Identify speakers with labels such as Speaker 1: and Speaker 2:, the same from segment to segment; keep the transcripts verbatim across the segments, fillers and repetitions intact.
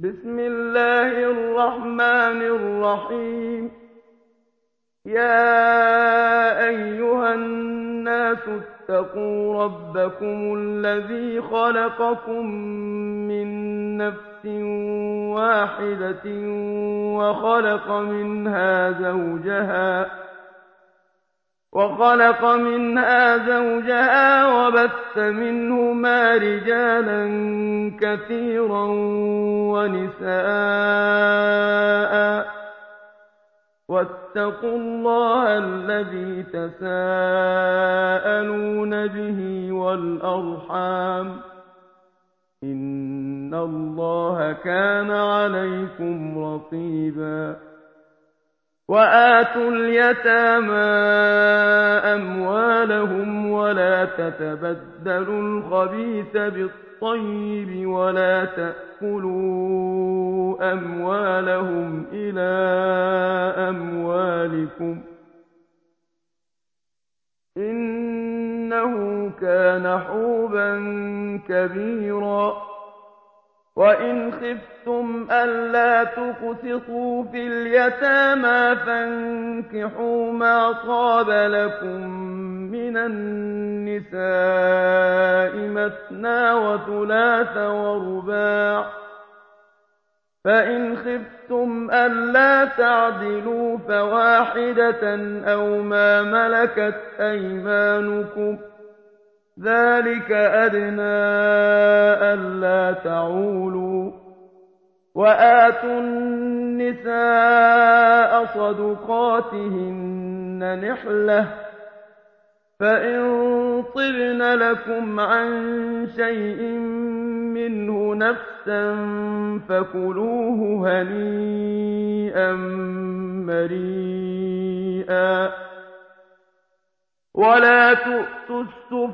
Speaker 1: بسم الله الرحمن الرحيم. يا أيها الناس اتقوا ربكم الذي خلقكم من نفس واحدة وخلق منها زوجها وخلق منها زوجها وبث منهما رجالا كثيرا ونساء، واتقوا الله الذي تساءلون به والأرحام، إن الله كان عليكم رقيبا. وآتوا اليتامى أموالهم ولا تتبدلوا الخبيث بالطيب ولا تأكلوا أموالهم إلى أموالكم، إنه كان حوبا كبيرا. وإن خفتم ألا تقسطوا في اليتامى فانكحوا ما طاب لكم من النساء مثنى وثلاث ورباع، فإن خفتم ألا تعدلوا فواحدة أو ما ملكت أيمانكم، ذلك أدنى ألا تعولوا. وآتوا النساء صدقاتهن نحلة، فإن طبن لكم عن شيء منه نفسا فكلوه هنيئا مريئا. ولا تؤتوا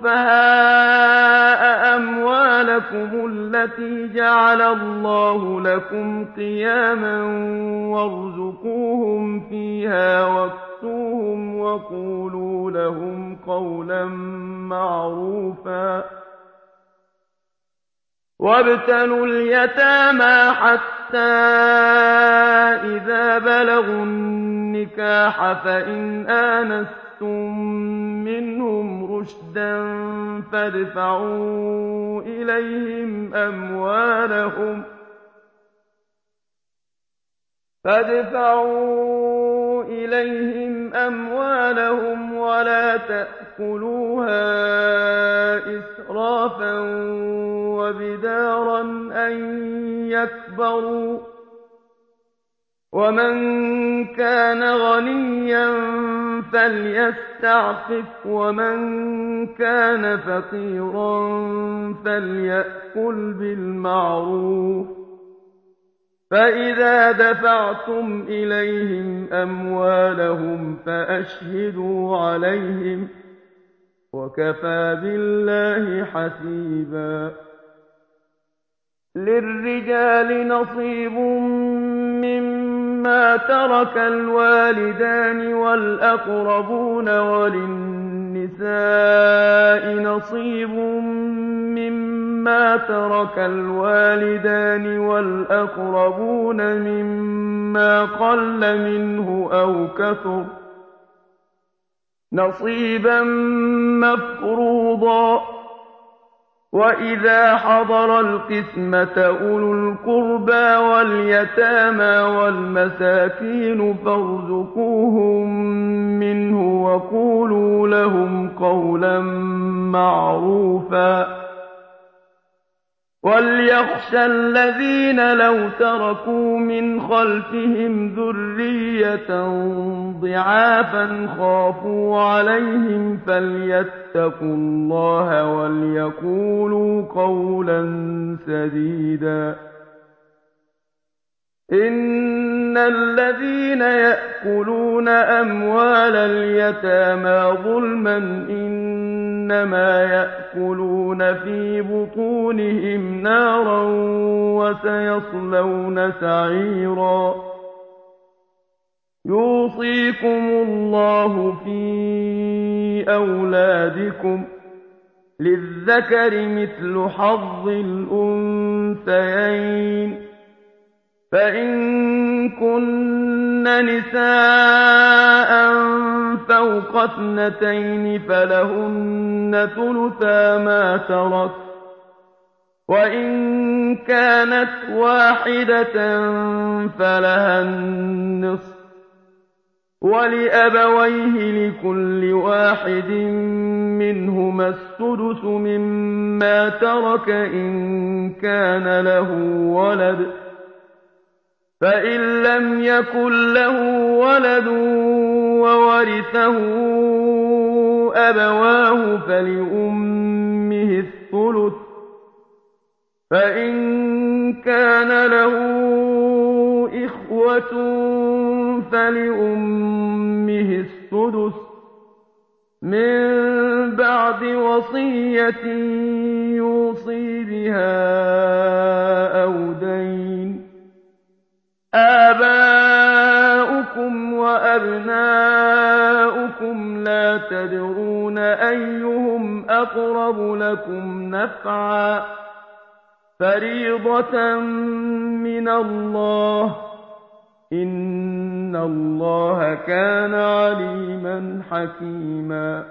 Speaker 1: السفهاء أموالكم التي جعل الله لكم قياما وارزقوهم فيها واكسوهم وقولوا لهم قولا معروفا. وابتلوا اليتامى حتى إذا بلغوا النكاح فإن آنستم منهم رشدا فادفعوا إليهم أموالهم فادفعوا إليهم أموالهم ولا تأكلوها إسرافا وبدارا أن يكبروا، ومن كان غنيا فليستعفف ومن كان فقيرا فليأكل بالمعروف. فإذا دفعتم إليهم أموالهم فأشهدوا عليهم، وكفى بالله حسيبا. للرجال نصيب مما ترك الوالدان والأقربون وللنساء نصيب مما ترك الوالدان والأقربون مما قل منه أو كثر نصيبا مفروضا. وإذا حضر القسمة أولو القربى واليتامى والمساكين فارزقوهم منه وقولوا لهم قولا معروفا. وليخشى الذين لو تركوا من خلفهم ذرية ضعافا خافوا عليهم فليتقوا الله وليقولوا قولا سديدا. إن الذين يأكلون أموال اليتامى ظلما إنما يأكلون في بطونهم نارا وسيصلون سعيرا. يوصيكم الله في أولادكم للذكر مثل حظ الأنثيين، فإن كن نساء فوق اثنتين فلهن ثلثا ما ترك، وإن كانت واحدة فلها النصف، ولأبويه لكل واحد منهما السدس مما ترك إن كان له ولد، فإن لم يكن له ولد وورثه أبواه فلأمه الثلث، فإن كان له إخوة فلأمه السدس من بعد وصية يوصي بها أو دين. آباؤكم وأبناؤكم لا تدرون أيهم أقرب لكم نفعا، فريضة من الله، إن الله كان عليما حكيما.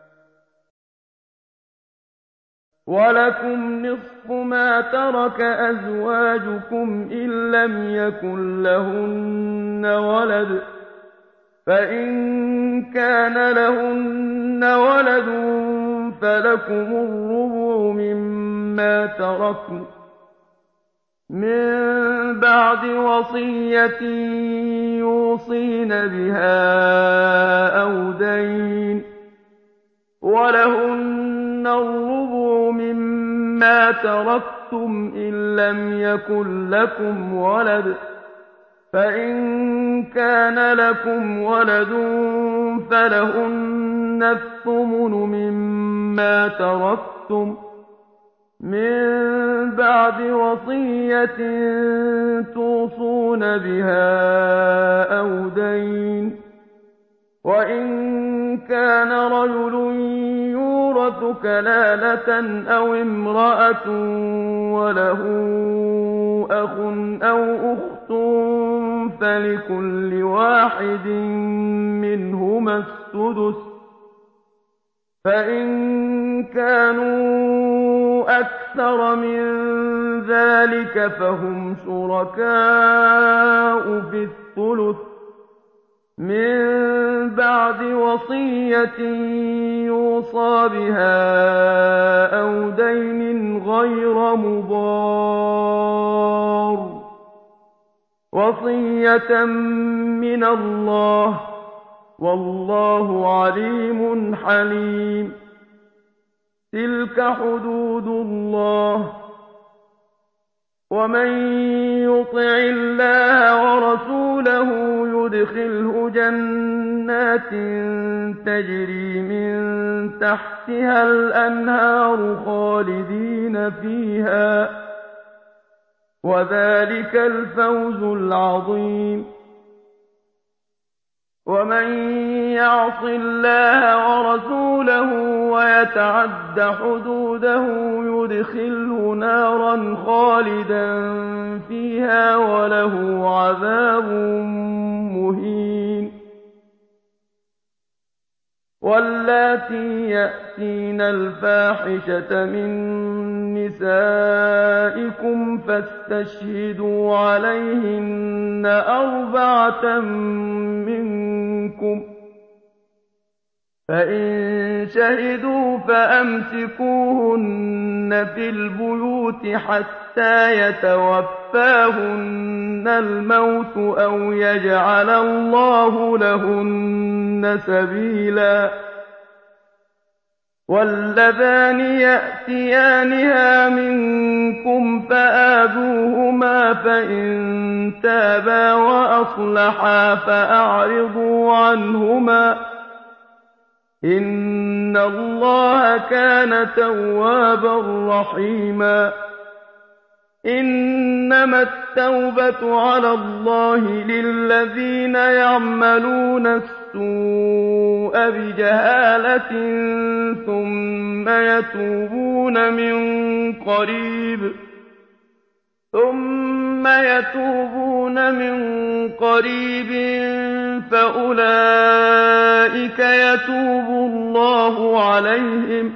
Speaker 1: ولكم نصف ما ترك أزواجكم إن لم يكن لهن ولد، فإن كان لهن ولد فلكم الربع مما تركن من بعد وصية يوصين بها أو دين، ولهن الربع مما تركتم إن لم يكن لكم ولد، فإن كان لكم ولد فلهن الثمن مما تركتم من بعد وصية توصون بها أو دين. وإن كان رجل يورث كلالة أو امرأة وله أخ أو أخت فلكل واحد منهما السدس، فإن كانوا أكثر من ذلك فهم شركاء في الثلث من بعد وصية يوصى بها أو دين غير مضار، وصية من الله، والله عليم حليم. تلك حدود الله، ومن يطع الله ورسوله يدخله جنات تجري من تحتها الأنهار خالدين فيها، وذلك الفوز العظيم. ومن يعص الله ورسوله ويتعد حدوده يدخله نارا خالدا فيها وله عذاب مهين. واللاتي يأتين الفاحشة من نسائكم فاستشهدوا عليهن أربعة منكم، فإن شهدوا فأمسكوهن في البيوت حتى يتوفاهن الموت أو يجعل الله لهن سبيلا. واللذان يأتيانها منكم فآذوهما فإن تابا وأصلحا فأعرضوا عنهما، إن الله كان توابا رحيما. إنما التوبة على الله للذين يعملون السوء بجهالة ثم يتوبون من قريب ثم ثُمَّ يَتُوبُونَ مِن قَرِيبٍ فَأُولَٰئِكَ يَتُوبُ اللَّهُ عَلَيْهِمْ ۗ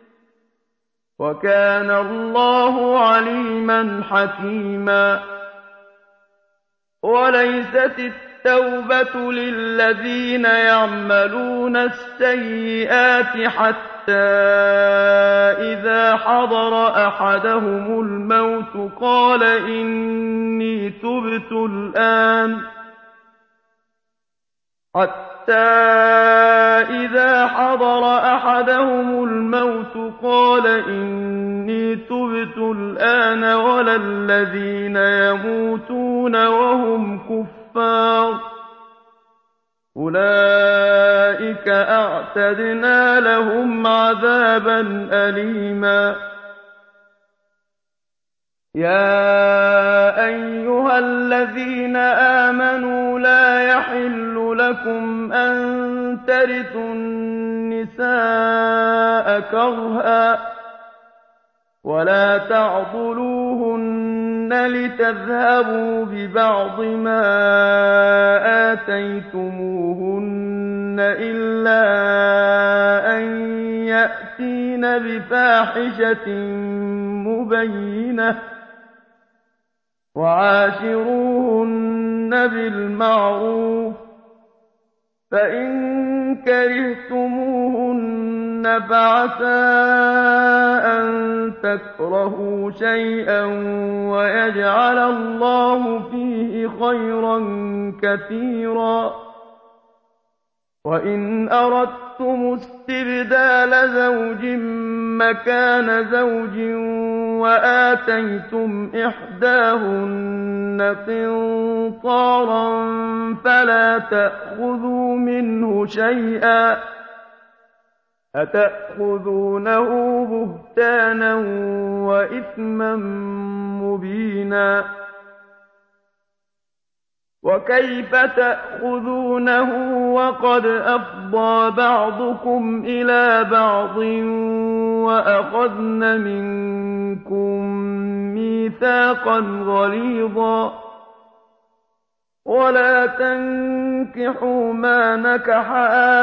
Speaker 1: وَكَانَ اللَّهُ عَلِيمًا حَكِيمًا. وَلَيْسَتِ التَّوْبَةُ لِلَّذِينَ يَعْمَلُونَ السَّيِّئَاتِ حَتَّىٰ إِذَا حَضَرَ أَحَدَهُمُ الْمَوْتُ قَالَ إِنِّي تُبْتُ الْآنَ حَتَّىٰ إِذَا حَضَرَ أَحَدَهُمُ الْمَوْتُ قَالَ إِنِّي تُبْتُ الْآنَ وَلَا الَّذِينَ يَمُوتُونَ وَهُمْ كُفَّارٌ ۚ أُولَٰئِكَ أَعْتَدْنَا لَهُمْ عَذَابًا أَلِيمًا. يَا أَيُّهَا الَّذِينَ آمَنُوا لَا يَحِلُّ لَكُمْ أَن تَرِثُوا النِّسَاءَ كَرْهًا وَلَا تَعْضُلُوهُنَّ لِتَذْهَبُوا بِبَعْضِ مَا آتَيْتُمُوهُنَّ إِلَّا أَن يَأْتِينَ بِفَاحِشَةٍ مُّبَيِّنَةٍ ۚ وَعَاشِرُوهُنَّ بِالْمَعْرُوفِ ۚ فَإِن كَرِهْتُمُوهُنَّ فَعَسَىٰ أَن تَكْرَهُوا شَيْئًا وَيَجْعَلَ اللَّهُ فِيهِ خَيْرًا كَثِيرًا. وَإِنْ أَرَدتُّمُ اسْتِبْدَالَ زَوْجٍ مَّكَانَ زَوْجٍ وَآتَيْتُمْ إِحْدَاهُنَّ قِنطَارًا فَلَا تَأْخُذُوا مِنْهُ شَيْئًا ۚ أَتَأْخُذُونَهُ بُهْتَانًا وَإِثْمًا مُّبِينًا. وَكَيْفَ تَأْخُذُونَهُ وَقَدْ أَفْضَىٰ بَعْضُكُمْ إِلَىٰ بَعْضٍ وَأَخَذْنَ مِنكُم مِّيثَاقًا غَلِيظًا. وَلَا تَنكِحُوا مَا نَكَحَ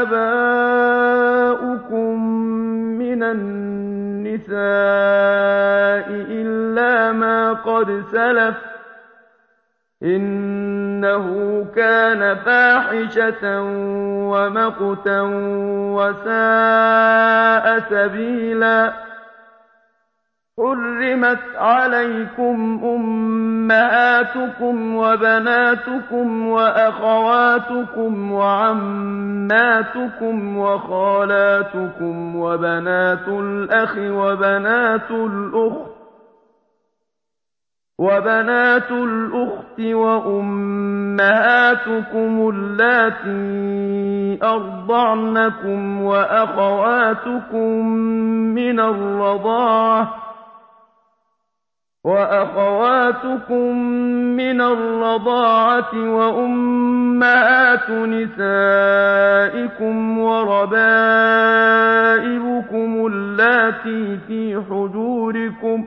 Speaker 1: آبَاؤُكُم مِّنَ النِّسَاءِ إِلَّا مَا قَدْ سَلَفَ ۚ إِنَّهُ كَانَ فَاحِشَةً وَمَقْتًا وَسَاءَ سَبِيلًا. حُرِّمَتْ عَلَيْكُمْ أُمَّهَاتُكُمْ وَبَنَاتُكُمْ وَأَخَوَاتُكُمْ وَعَمَّاتُكُمْ وَخَالَاتُكُمْ وَبَنَاتُ الْأَخِ وَبَنَاتُ الْأُخْتِ وَأُمَّهَاتُكُمُ اللَّاتِي أَرْضَعْنَكُمْ وَأَخَوَاتُكُم مِّنَ الرَّضَاعَةِ وَأُمَّهَاتُ نِسَائِكُمْ وَرَبَائِبُكُمُ اللَّاتِي فِي حُجُورِكُم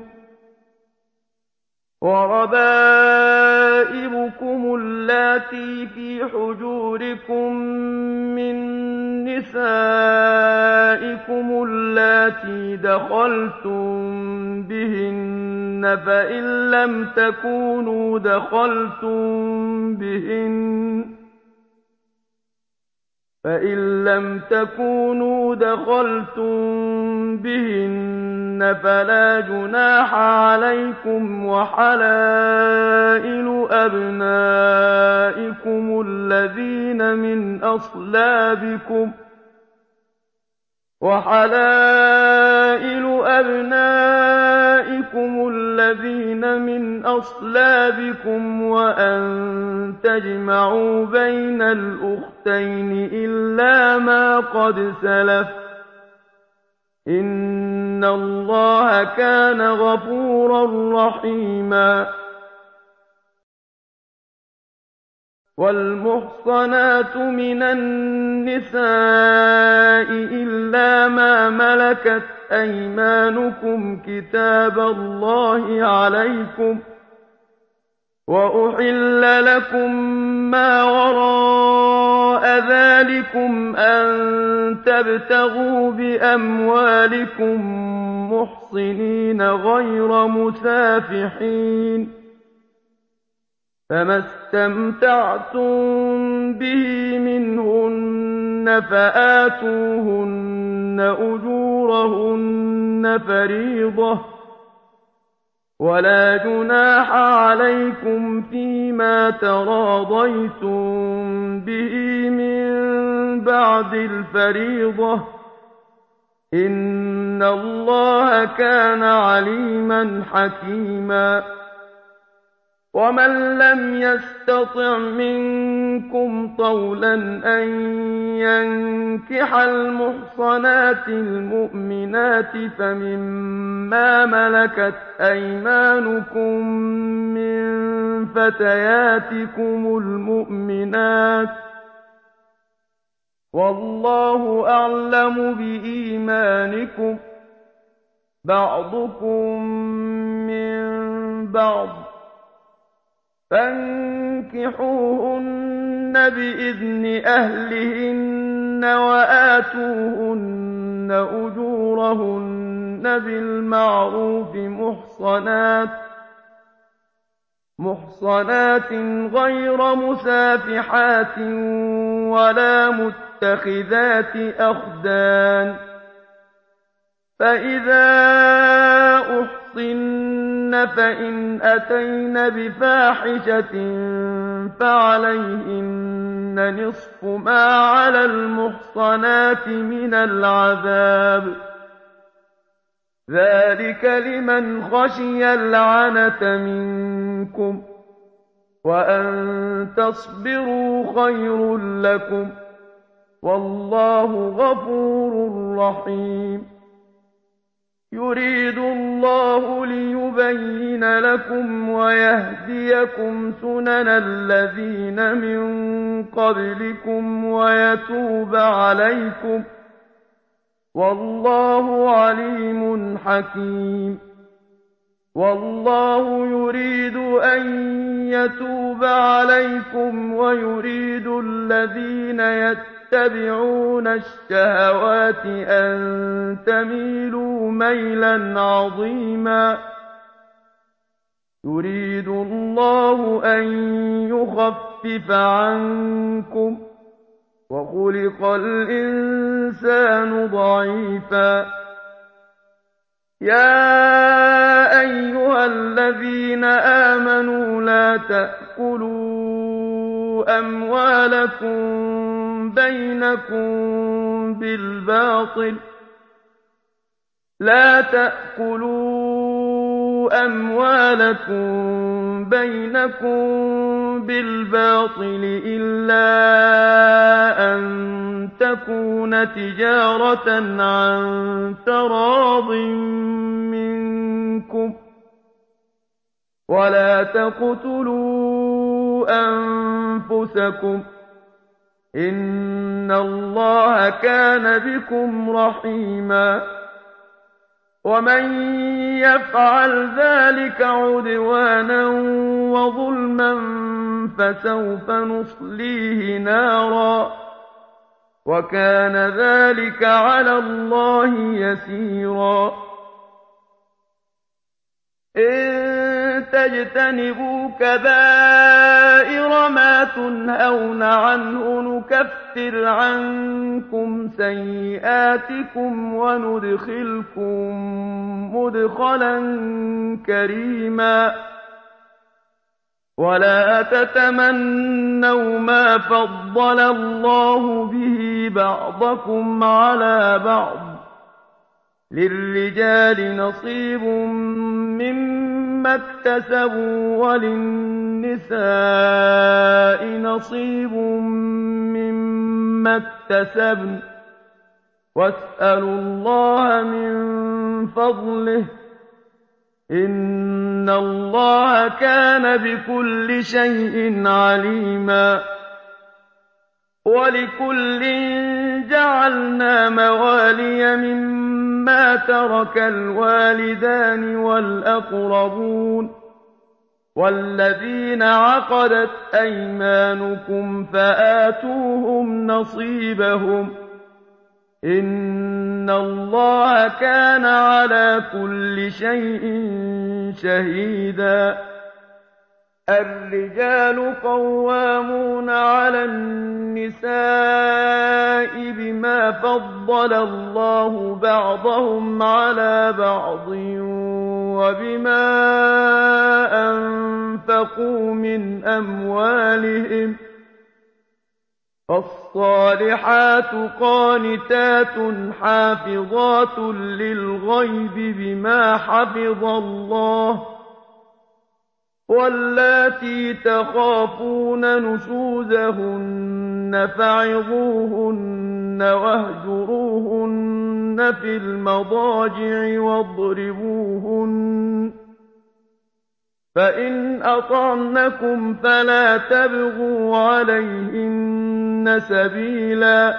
Speaker 1: مِّن نِّسَائِكُمُ اللَّاتِي دَخَلْتُم بِهِنَّ ۖ فَإِن لَّمْ تَكُونُوا دَخَلْتُم بِهِنَّ فَلَا جُنَاحَ عَلَيْكُمْ ۖ وَحَلَائِلُ أَبْنَائِكُمُ الَّذِينَ مِنْ أَصْلَابِكُمْ وَأَن تَجْمَعُوا بَيْنَ الْأُخْتَيْنِ إِلَّا مَا قَدْ سَلَفَ ۗ إِنَّ اللَّهَ كَانَ غَفُورًا رَّحِيمًا. وَالْمُحْصَنَاتُ مِنَ النِّسَاءِ إِلَّا مَا مَلَكَتْ أَيْمَانُكُمْ كِتَابَ اللَّهِ عَلَيْكُمْ ۚ وَأُحِلَّ لَكُم مَّا وَرَاءَ ذَٰلِكُمْ أَن تَبْتَغُوا بِأَمْوَالِكُم مُّحْصِنِينَ غَيْرَ مُسَافِحِينَ ۚ فَمَا اسْتَمْتَعْتُم بِهِ مِنْهُنَّ فَآتُوهُنَّ أُجُورَهُنَّ فَرِيضَةً ۚ وَلَا جُنَاحَ عَلَيْكُمْ فِيمَا تَرَاضَيْتُم بِهِ مِن بَعْدِ الْفَرِيضَةِ ۚ إِنَّ اللَّهَ كَانَ عَلِيمًا حَكِيمًا. وَمَن لَّمْ يَسْتَطِعْ مِنكُمْ طَوْلًا أَن يَنكِحَ الْمُحْصَنَاتِ الْمُؤْمِنَاتِ فَمِمَّا مَلَكَتْ أَيْمَانُكُم مِّن فَتَيَاتِكُمُ الْمُؤْمِنَاتِ ۚ وَاللَّهُ أَعْلَمُ بِإِيمَانِكُم ۚ بَعْضُكُم مِّن بَعْضٍ ۚ فَانكِحُوهُنَّ بِإِذْنِ أَهْلِهِنَّ وَآتُوهُنَّ أُجُورَهُنَّ بِالْمَعْرُوفِ مُحْصَنَاتٍ غَيْرَ مُسَافِحَاتٍ وَلَا مُتَّخِذَاتِ أَخْدَانٍ ۚ فَإِذَا أُحْصِنَّ فَإِنْ أَتَيْنَ بِفَاحِشَةٍ فَعَلَيْهِنَّ نِصْفُ مَا عَلَى الْمُحْصَنَاتِ مِنَ الْعَذَابِ ۚ ذَٰلِكَ لِمَنْ خَشِيَ الْعَنَتَ مِنكُمْ ۚ وَأَن تَصْبِرُوا خَيْرٌ لَّكُمْ ۗ وَاللَّهُ غَفُورٌ رَّحِيمٌ. يُرِيدُ اللَّهُ لِيُبَيِّنَ لَكُمْ وَيَهْدِيَكُمْ سُنَنَ الَّذِينَ مِن قَبْلِكُمْ وَيَتُوبَ عَلَيْكُمْ ۗ وَاللَّهُ عَلِيمٌ حَكِيمٌ. وَاللَّهُ يُرِيدُ أَن يَتُوبَ عَلَيْكُمْ وَيُرِيدُ الَّذِينَ يَتَّبِعُونَ الشَّهَوَاتِ أَن تَمِيلُوا مَيْلًا عَظِيمًا. يُرِيدُ اللَّهُ أَن يُخَفِّفَ عَنكُمْ ۚ وَخُلِقَ الْإِنسَانُ ضَعِيفًا. يَا أَيُّهَا الَّذِينَ آمَنُوا لَا تَأْكُلُوا أَمْوَالَكُم بَيْنَكُم بِالْبَاطِلِ لَا تَأْكُلُوا أَمْوَالَكُم بَيْنَكُم بِالْبَاطِلِ إِلَّا أَن تَكُونَ تِجَارَةً عَن تَرَاضٍ مِّنكُمْ ۚ وَلَا تَقْتُلُوا أَنفُسَكُمْ ۚ إِنَّ اللَّهَ كَانَ بِكُمْ رَحِيمًا. وَمَن يَفْعَلْ ذَٰلِكَ عُدْوَانًا وَظُلْمًا فَسَوْفَ نُصْلِيهِ نَارًا ۚ وَكَانَ ذَٰلِكَ عَلَى اللَّهِ يَسِيرًا. إِن تَجْتَنِبُوا كَبَائِرَ مَا تُنْهَوْنَ عَنْهُ نُكَفِّرْ عَنكُمْ سَيِّئَاتِكُمْ وَنُدْخِلْكُم مُّدْخَلًا كَرِيمًا. وَلَا تَتَمَنَّوْا مَا فَضَّلَ اللَّهُ بِهِ بَعْضَكُمْ عَلَىٰ بَعْضٍ ۚ لِّلرِّجَالِ نَصِيبٌ مِّمَّا اكْتَسَبُوا وَلِلنِّسَاءِ نَصِيبٌ مِّمَّا اكْتَسَبْنَ ۚ وَاسْأَلُوا اللَّهَ مِن فَضْلِهِ ۗ إِنَّ اللَّهَ كَانَ بِكُلِّ شَيْءٍ عَلِيمًا. وَلِكُلٍّ جَعَلْنَا مَوَالِيَ مِمَّا تَرَكَ الْوَالِدَانِ وَالْأَقْرَبُونَ ۚ وَالَّذِينَ عَقَدَتْ أَيْمَانُكُمْ فَآتُوهُمْ نَصِيبَهُمْ ۚ إِنَّ اللَّهَ كَانَ عَلَىٰ كُلِّ شَيْءٍ شَهِيدًا. الرِّجَالُ قَوَّامُونَ عَلَى النِّسَاءِ بِمَا فَضَّلَ اللَّهُ بَعْضَهُمْ عَلَىٰ بَعْضٍ وَبِمَا أَنفَقُوا مِنْ أَمْوَالِهِمْ ۚ فَالصَّالِحَاتُ قَانِتَاتٌ حَافِظَاتٌ لِّلْغَيْبِ بِمَا حَفِظَ اللَّهُ ۚ وَاللَّاتِي تَخَافُونَ نُشُوزَهُنَّ فَعِظُوهُنَّ وَاهْجُرُوهُنَّ فِي الْمَضَاجِعِ وَاضْرِبُوهُنَّ ۖ فَإِنْ أَطَعْنَكُمْ فَلَا تَبْغُوا عَلَيْهِنَّ سَبِيلًا ۗ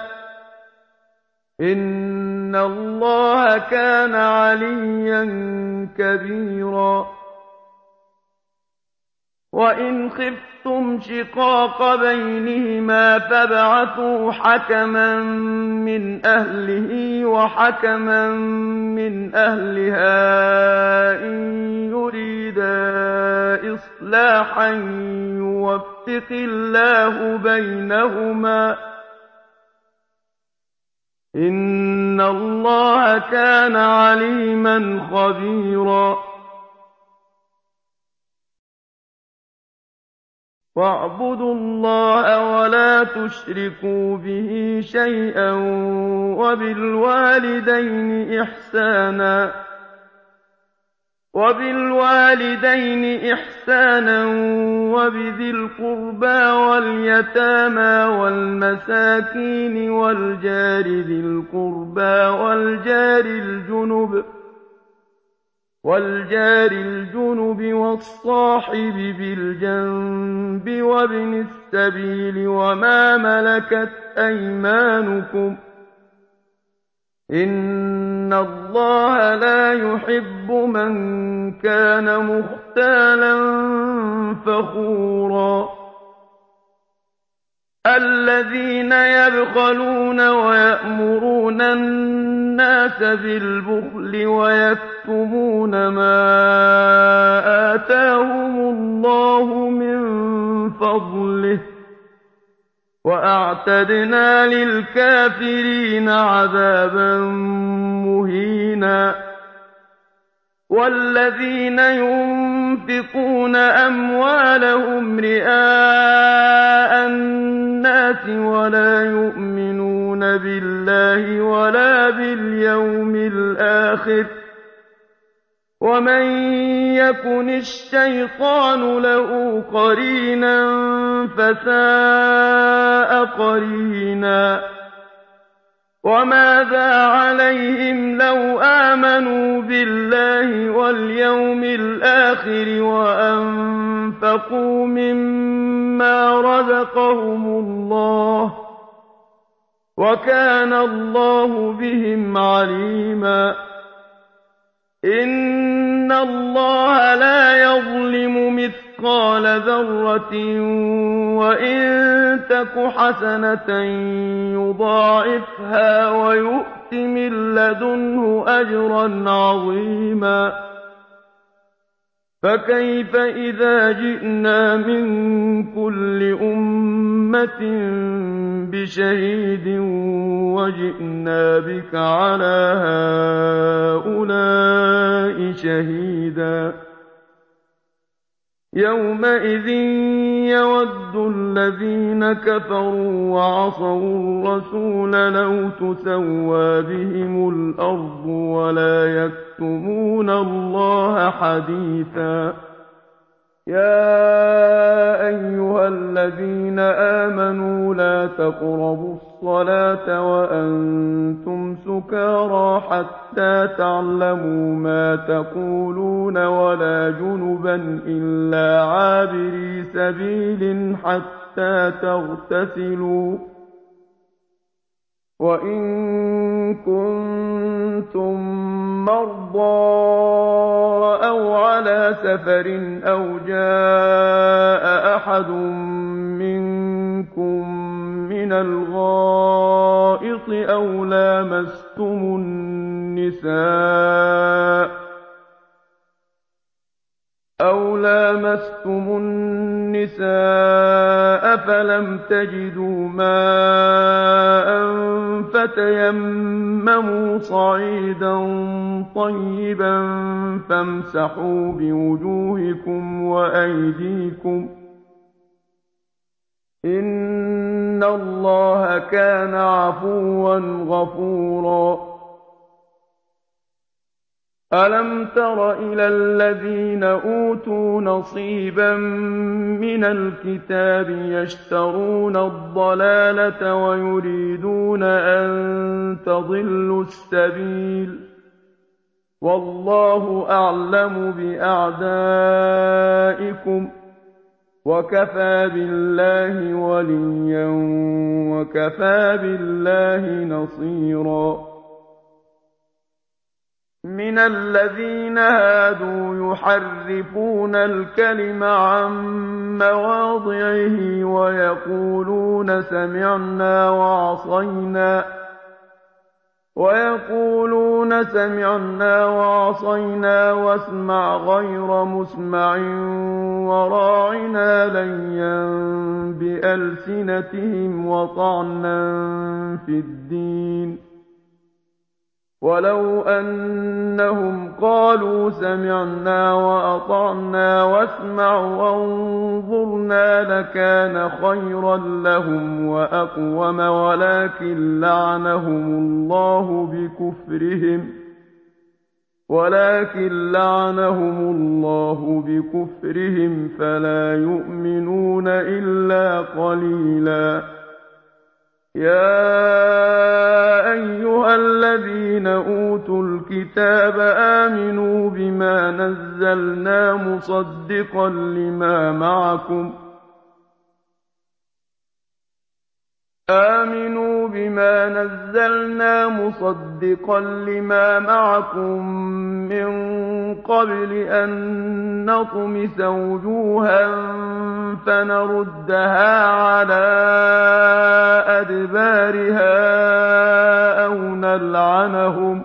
Speaker 1: إِنَّ اللَّهَ كَانَ عَلِيًّا كَبِيرًا. وَإِنْ خِفْتُمْ شِقَاقَ بَيْنِهِمَا فَابْعَثُوا حَكَمًا مِّنْ أَهْلِهِ وَحَكَمًا مِّنْ أَهْلِهَا إِن يُرِيدَا إِصْلَاحًا يُوَفِّقِ اللَّهُ بَيْنَهُمَا ۗ إِنَّ اللَّهَ كَانَ عَلِيمًا خَبِيرًا. وَاعْبُدُوا اللَّهَ وَلَا تُشْرِكُوا بِهِ شَيْئًا وَبِالْوَالِدَيْنِ إِحْسَانًا وَبِالْوَالِدَيْنِ إِحْسَانًا وَبِذِي الْقُرْبَىٰ وَالْيَتَامَىٰ وَالْمَسَاكِينِ وَالْجَارِ ذِي الْقُرْبَىٰ وَالْجَارِ الْجُنُبِ وَالصَّاحِبِ بِالْجَنبِ وَابْنِ السَّبِيلِ وَمَا مَلَكَتْ أَيْمَانُكُمْ ۗ إِنَّ اللَّهَ لَا يُحِبُّ مَن كَانَ مُخْتَالًا فَخُورًا. الَّذِينَ يَبْخَلُونَ وَيَأْمُرُونَ النَّاسَ بِالْبُخْلِ وَيَكْتُمُونَ مَا آتَاهُمُ اللَّهُ مِن فَضْلِهِ ۗ وَأَعْتَدْنَا لِلْكَافِرِينَ عَذَابًا مُّهِينًا. وَالَّذِينَ يُنفِقُونَ أَمْوَالَهُمْ رِئَاءَ النَّاسِ وَلَا يُؤْمِنُونَ بِاللَّهِ وَلَا بِالْيَوْمِ الْآخِرِ ۗ وَمَن يَكُنِ الشَّيْطَانُ لَهُ قَرِينًا فَسَاءَ قَرِينًا. وَمَاذَا عَلَيْهِمْ لَوْ آمَنُوا بِاللَّهِ وَالْيَوْمِ الْآخِرِ وَأَنفَقُوا مِمَّا رَزَقَهُمُ اللَّهُ ۚ وَكَانَ اللَّهُ بِهِمْ عَلِيمًا. إِنَّ اللَّهَ لَا يَظْلِمُ مِثْقَالَ ذَرَّةٍ وَإِن تَكُ حَسَنَةً يُضَاعِفْهَا وَيُؤْتِ مِن لَّدُنْهُ أَجْرًا عَظِيمًا. فَكَيْفَ إِذَا جِئْنَا مِن كُلِّ أُمَّةٍ بِشَهِيدٍ وَجِئْنَا بِكَ عَلَىٰ هَٰؤُلَاءِ شَهِيدًا. يَوْمَئِذٍ يَوَدُّ الَّذِينَ كَفَرُوا وَعَصَوُا الرَّسُولَ لَوْ تُسَوَّىٰ بِهِمُ الْأَرْضُ وَلَا يَكْتُمُونَ اللَّهَ حَدِيثًا. يَا أَيُّهَا الَّذِينَ آمَنُوا لَا تَقْرَبُوا الصَّلَاةَ وَأَنتُمْ سُكَارَىٰ حَتَّىٰ تَعْلَمُوا مَا تَقُولُونَ وَلَا جُنُبًا إِلَّا عَابِرِي سَبِيلٍ حَتَّىٰ تَغْتَسِلُوا ۚ وَإِن كُنتُم مَّرْضَىٰ أَوْ عَلَىٰ سَفَرٍ أَوْ جَاءَ أَحَدٌ مِّنكُم مِّنَ الْغَائِطِ أَوْ لَامَسْتُمُ النِّسَاءَ أَوْ لَامَسْتُمُ النِّسَاءَ فَلَمْ تَجِدُوا مَاءً فَتَيَمَّمُوا صَعِيدًا طَيِّبًا فَامْسَحُوا بِوُجُوهِكُمْ وَأَيْدِيكُمْ ۗ إِنَّ اللَّهَ كَانَ عَفُوًّا غَفُورًا. أَلَمْ تَرَ إِلَى الَّذِينَ أُوتُوا نَصِيبًا مِّنَ الْكِتَابِ يَشْتَرُونَ الضَّلَالَةَ وَيُرِيدُونَ أَن تَضِلُّوا السَّبِيلَ ۗ وَاللَّهُ أَعْلَمُ بِأَعْدَائِكُمْ ۚ وَكَفَىٰ بِاللَّهِ وَلِيًّا وَكَفَىٰ بِاللَّهِ نَصِيرًا. مِنَ الَّذِينَ هَادُوا يُحَرِّفُونَ الْكَلِمَ عَن مَّوَاضِعِهِ وَيَقُولُونَ سَمِعْنَا وَعَصَيْنَا وَيَقُولُونَ سَمِعْنَا وَعَصَيْنَا وَاسْمَعْ غَيْرَ مُسْمَعٍ وَرَاعِنَا لَيًّا بِأَلْسِنَتِهِمْ وَطَعْنًا فِي الدِّينِ ۚ وَلَوْ أَنَّهُمْ قَالُوا سَمِعْنَا وَأَطَعْنَا وَاسْمَعْ وَانظُرْنَا لَكَانَ خَيْرًا لَّهُمْ وَأَقْوَمَ وَلَٰكِن لَّعَنَهُمُ اللَّهُ بِكُفْرِهِمْ وَلَٰكِن لَّعَنَهُمُ اللَّهُ بِكُفْرِهِمْ فَلَا يُؤْمِنُونَ إِلَّا قَلِيلًا. يَا أَيُّهَا الَّذِينَ أُوتُوا الْكِتَابَ آمِنُوا بِمَا نَزَّلْنَا مُصَدِّقًا لِّمَا مَعَكُمْ آمِنُوا بِمَا نَزَّلْنَا مُصَدِّقًا لِّمَا مَعَكُم مِّن قَبْلِ أَن نَّطْمِسَ وُجُوهًا فَنَرُدَّهَا عَلَىٰ أَدْبَارِهَا أَوْ نَلْعَنَهُمْ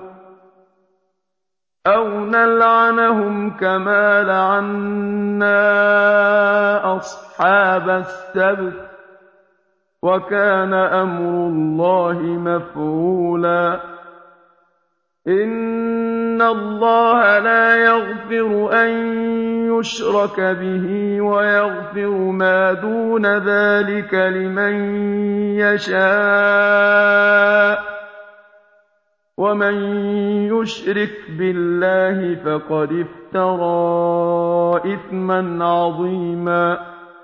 Speaker 1: أَوْ نَلْعَنَهُمْ كَمَا لَعَنَّا أَصْحَابَ السَّبْتِ ۚ وَكَانَ أَمْرُ اللَّهِ مَفْعُولًا. إِنَّ اللَّهَ لَا يَغْفِرُ أَن يُشْرَكَ بِهِ وَيَغْفِرُ مَا دُونَ ذَٰلِكَ لِمَن يَشَاءُ ۚ وَمَن يُشْرِكْ بِاللَّهِ فَقَدِ افْتَرَىٰ إِثْمًا عَظِيمًا.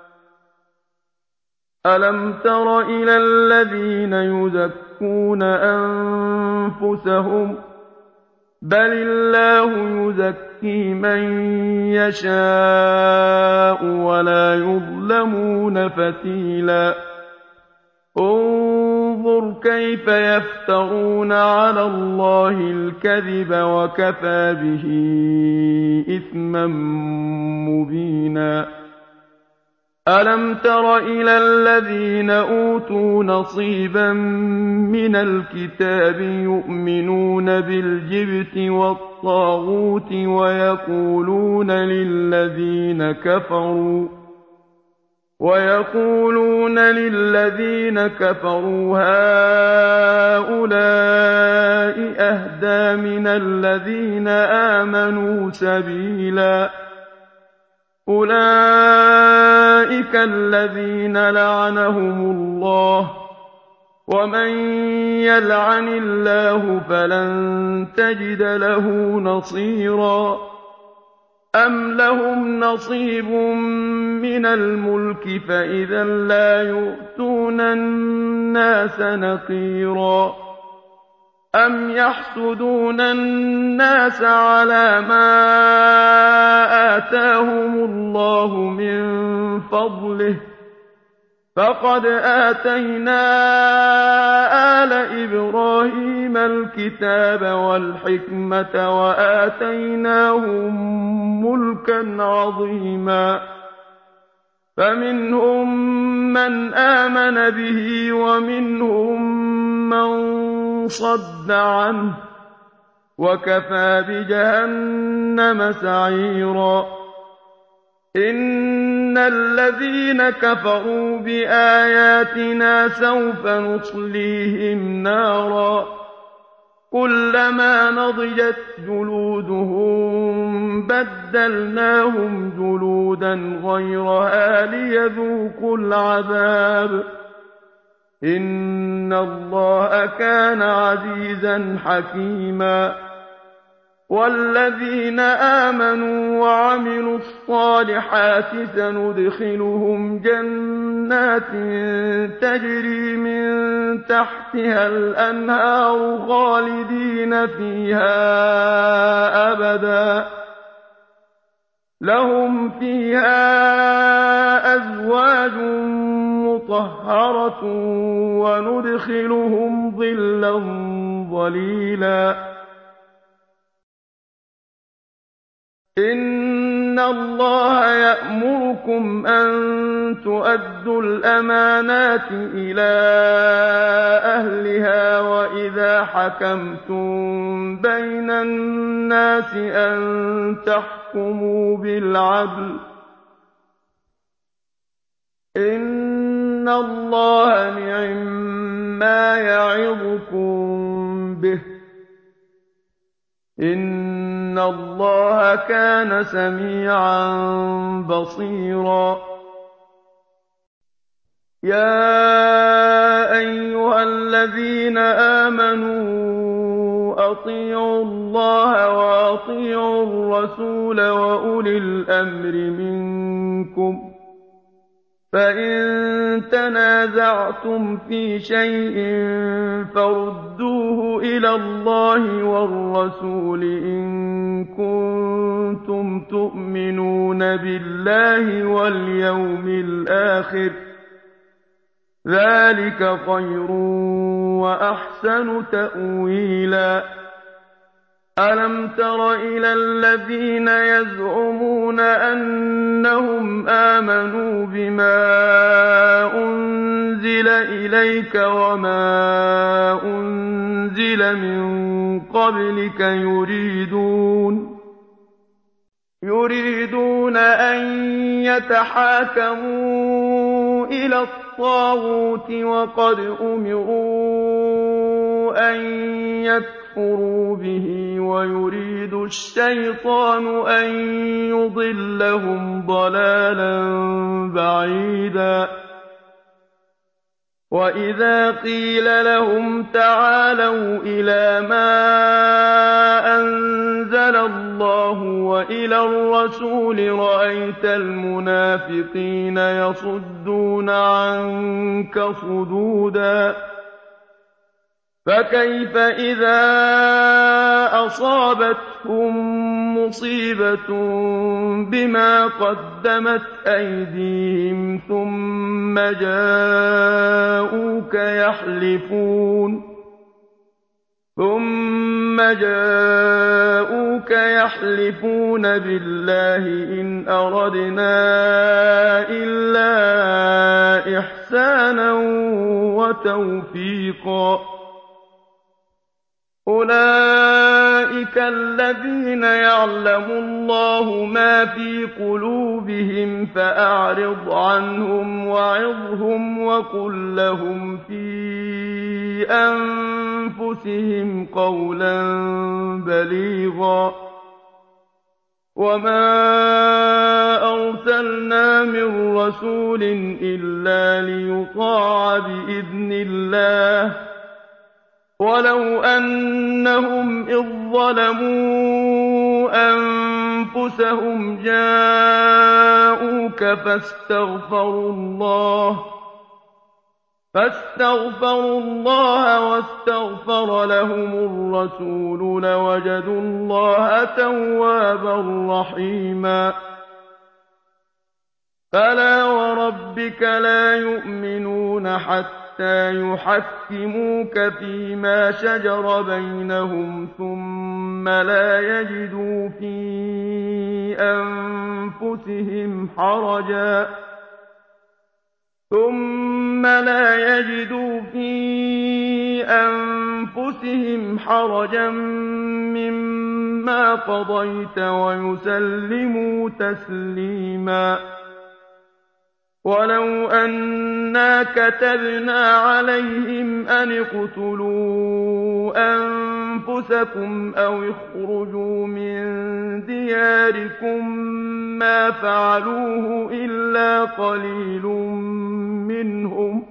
Speaker 1: أَلَمْ تَرَ إِلَى الَّذِينَ يُزَكُّونَ أَنفُسَهُم ۚ بَلِ اللَّهُ يُزَكِّي مَن يَشَاءُ وَلَا يُظْلَمُونَ فَتِيلًا. انظُرْ كَيْفَ يَفْتَرُونَ عَلَى اللَّهِ الْكَذِبَ وَكَفَىٰ بِهِ إِثْمًا مُّبِينًا. أَلَمْ تَرَ إِلَى الَّذِينَ أُوتُوا نَصِيبًا مِّنَ الْكِتَابِ يُؤْمِنُونَ بِالْجِبْتِ وَالطَّاغُوتِ وَيَقُولُونَ لِلَّذِينَ كَفَرُوا وَيَقُولُونَ لِلَّذِينَ كَفَرُوا هَٰؤُلَاءِ أَهْدَىٰ مِنَ الَّذِينَ آمَنُوا سَبِيلًا. أُولَٰئِكَ الَّذِينَ لَعَنَهُمُ اللَّهُ ۖ وَمَن يَلْعَنِ اللَّهُ فَلَن تَجِدَ لَهُ نَصِيرًا. أَمْ لَهُمْ نَصِيبٌ مِّنَ الْمُلْكِ فَإِذًا لَّا يُؤْتُونَ النَّاسَ نَقِيرًا. أَمْ يَحْسُدُونَ النَّاسَ عَلَىٰ مَا آتَاهُمُ اللَّهُ مِن فَضْلِهِ ۖ فقد آتينا آل إبراهيم الكتاب والحكمة وآتيناهم ملكا عظيما فمنهم من آمن به ومنهم من صد عنه وكفى بجهنم سعيرا إن الذين كفروا بآياتنا سوف نصليهم نارا كلما نضجت جلودهم بدلناهم جلودا غيرها ليذوقوا العذاب إن الله كان عزيزا حكيما والذين آمنوا وعملوا الصالحات سندخلهم جنات تجري من تحتها الأنهار خالدين فيها أبدا لهم فيها أزواج مطهرة وندخلهم ظلا ظليلا إن الله يأمركم أن تؤدوا الأمانات إلى أهلها وإذا حكمتم بين الناس أن تحكموا بالعدل إن الله نعما يعظكم به إن الله كان سميعا بصيرا يا أيها الذين آمنوا أطيعوا الله وأطيعوا الرسول وأولي الأمر منكم فإن تنازعتم في شيء فردوه إلى الله والرسول إن كنتم تؤمنون بالله واليوم الآخر ذلك خير وأحسن تأويلا ألم تر إلى الذين يزعمون أنهم آمنوا بما أنزل إليك وما أنزل من قبلك يريدون يريدون أن يتحاكموا إلى الطاغوت وقد أمروا أن يكفروا به ويريد الشيطان أن يضلهم ضلالا بعيدا وإذا قيل لهم تعالوا إلى ما أنزل الله وإلى الرسول رأيت المنافقين يصدون عنك صدودا فكيف إذا أصابتهم مصيبة بما قدمت أيديهم ثم جاءوك يحلفون ثم جاءوك يحلفون بالله إن أردنا إلا إحسانا وتوفيقا أولئك الذين يعلم الله ما في قلوبهم فأعرض عنهم وعظهم وقل لهم في أنفسهم قولا بليغا وما أرسلنا من رسول إلا ليطاع بإذن الله ولو أنهم إذ ظلموا أنفسهم جاءوك فاستغفروا الله فاستغفروا الله واستغفر لهم الرسول لوجدوا الله توابا رحيما فلا ورب ربك لا يؤمنون حتى يحكموك فيما شجر بينهم ثم لا يجدوا في أنفسهم حرجا ثم لا يجدوا في أنفسهم حرجا مما قضيت ويسلموا تسليما ولو أنا كتبنا عليهم أن اقتلوا أنفسكم أو اخرجوا من دياركم ما فعلوه إلا قليل منهم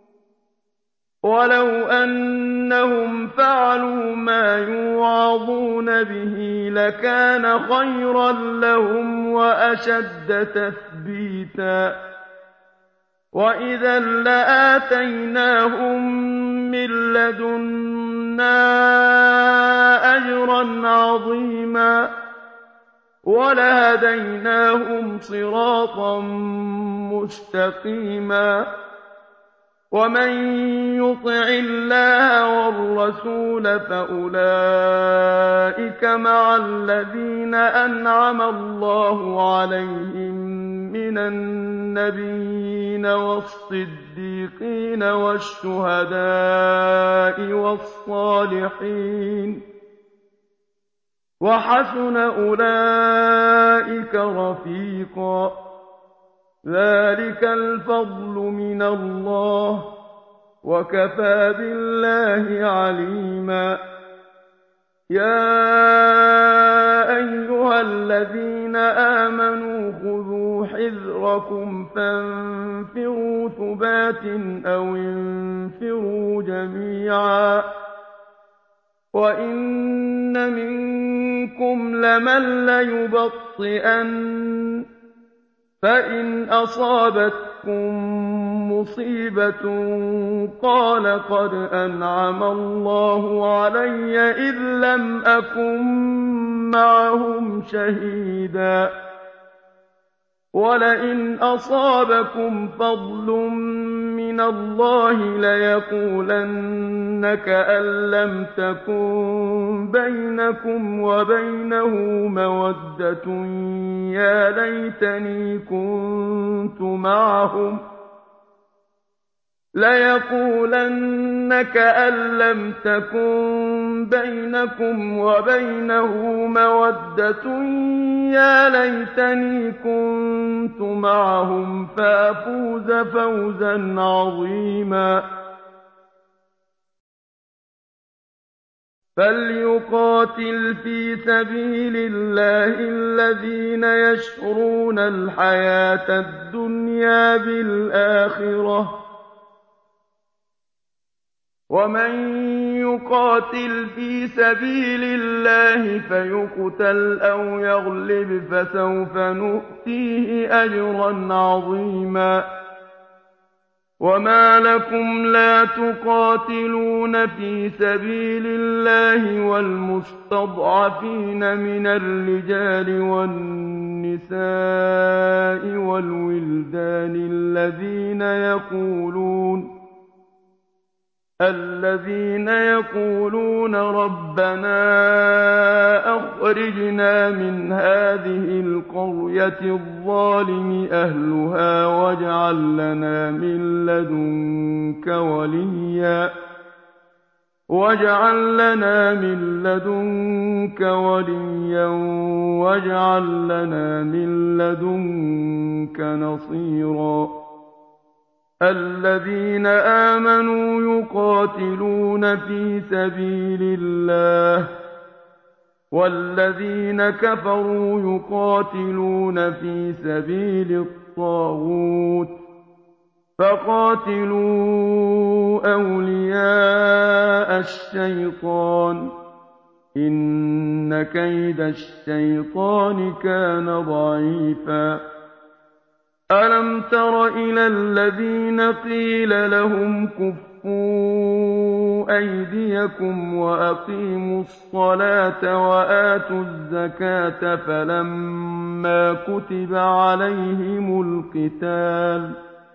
Speaker 1: ولو أنهم فعلوا ما يوعظون به لكان خيرا لهم وأشد تثبيتا وإذا لآتيناهم من لدنا أجرا عظيما ولهديناهم صراطا مستقيما ومن يطع الله والرسول فأولئك مع الذين أنعم الله عليهم من النبيين والصديقين والشهداء والصالحين وحسن أولئك رفيقا ذلك الفضل من الله وكفى بالله عليما يا أيها الذين آمنوا خذوا حذركم فانفروا ثبات أو انفروا جميعا وإن منكم لمن ليبطئن فإن أصابتكم مصيبة قال قد أنعم الله علي إذ لم أكن معهم شهيدا ولئن أصابكم فضل من الله ليقولن كأن لم تكن بينكم وبينه مودة يا ليتني كنت معهم ليقولن كأن لم تكن بينكم وبينه مودة يا ليتني كنت معهم فأفوز فوزا عظيما فليقاتل في سبيل الله الذين يشرون الحياة الدنيا بالآخرة ومن يقاتل في سبيل الله فيقتل أو يغلب فسوف نؤتيه أجرا عظيما وما لكم لا تقاتلون في سبيل الله والمستضعفين من الرجال والنساء والولدان الذين يقولون الذين يقولون ربنا أخرجنا من هذه القرية الظالم أهلها واجعل لنا من لدنك وليا واجعل لنا من لدنك وليا واجعل لنا من لدنك نصيرا الذين آمنوا يقاتلون في سبيل الله والذين كفروا يقاتلون في سبيل الطاغوت فقاتلوا أولياء الشيطان إن كيد الشيطان كان ضعيفا ألم تر إلى الذين قيل لهم كفوا كُفُّوا أَيْدِيَكُمْ وَأَقِيمُوا الصَّلَاةَ وَآتُوا الزَّكَاةَ فَلَمَّا كُتِبَ عَلَيْهِمُ الْقِتَالُ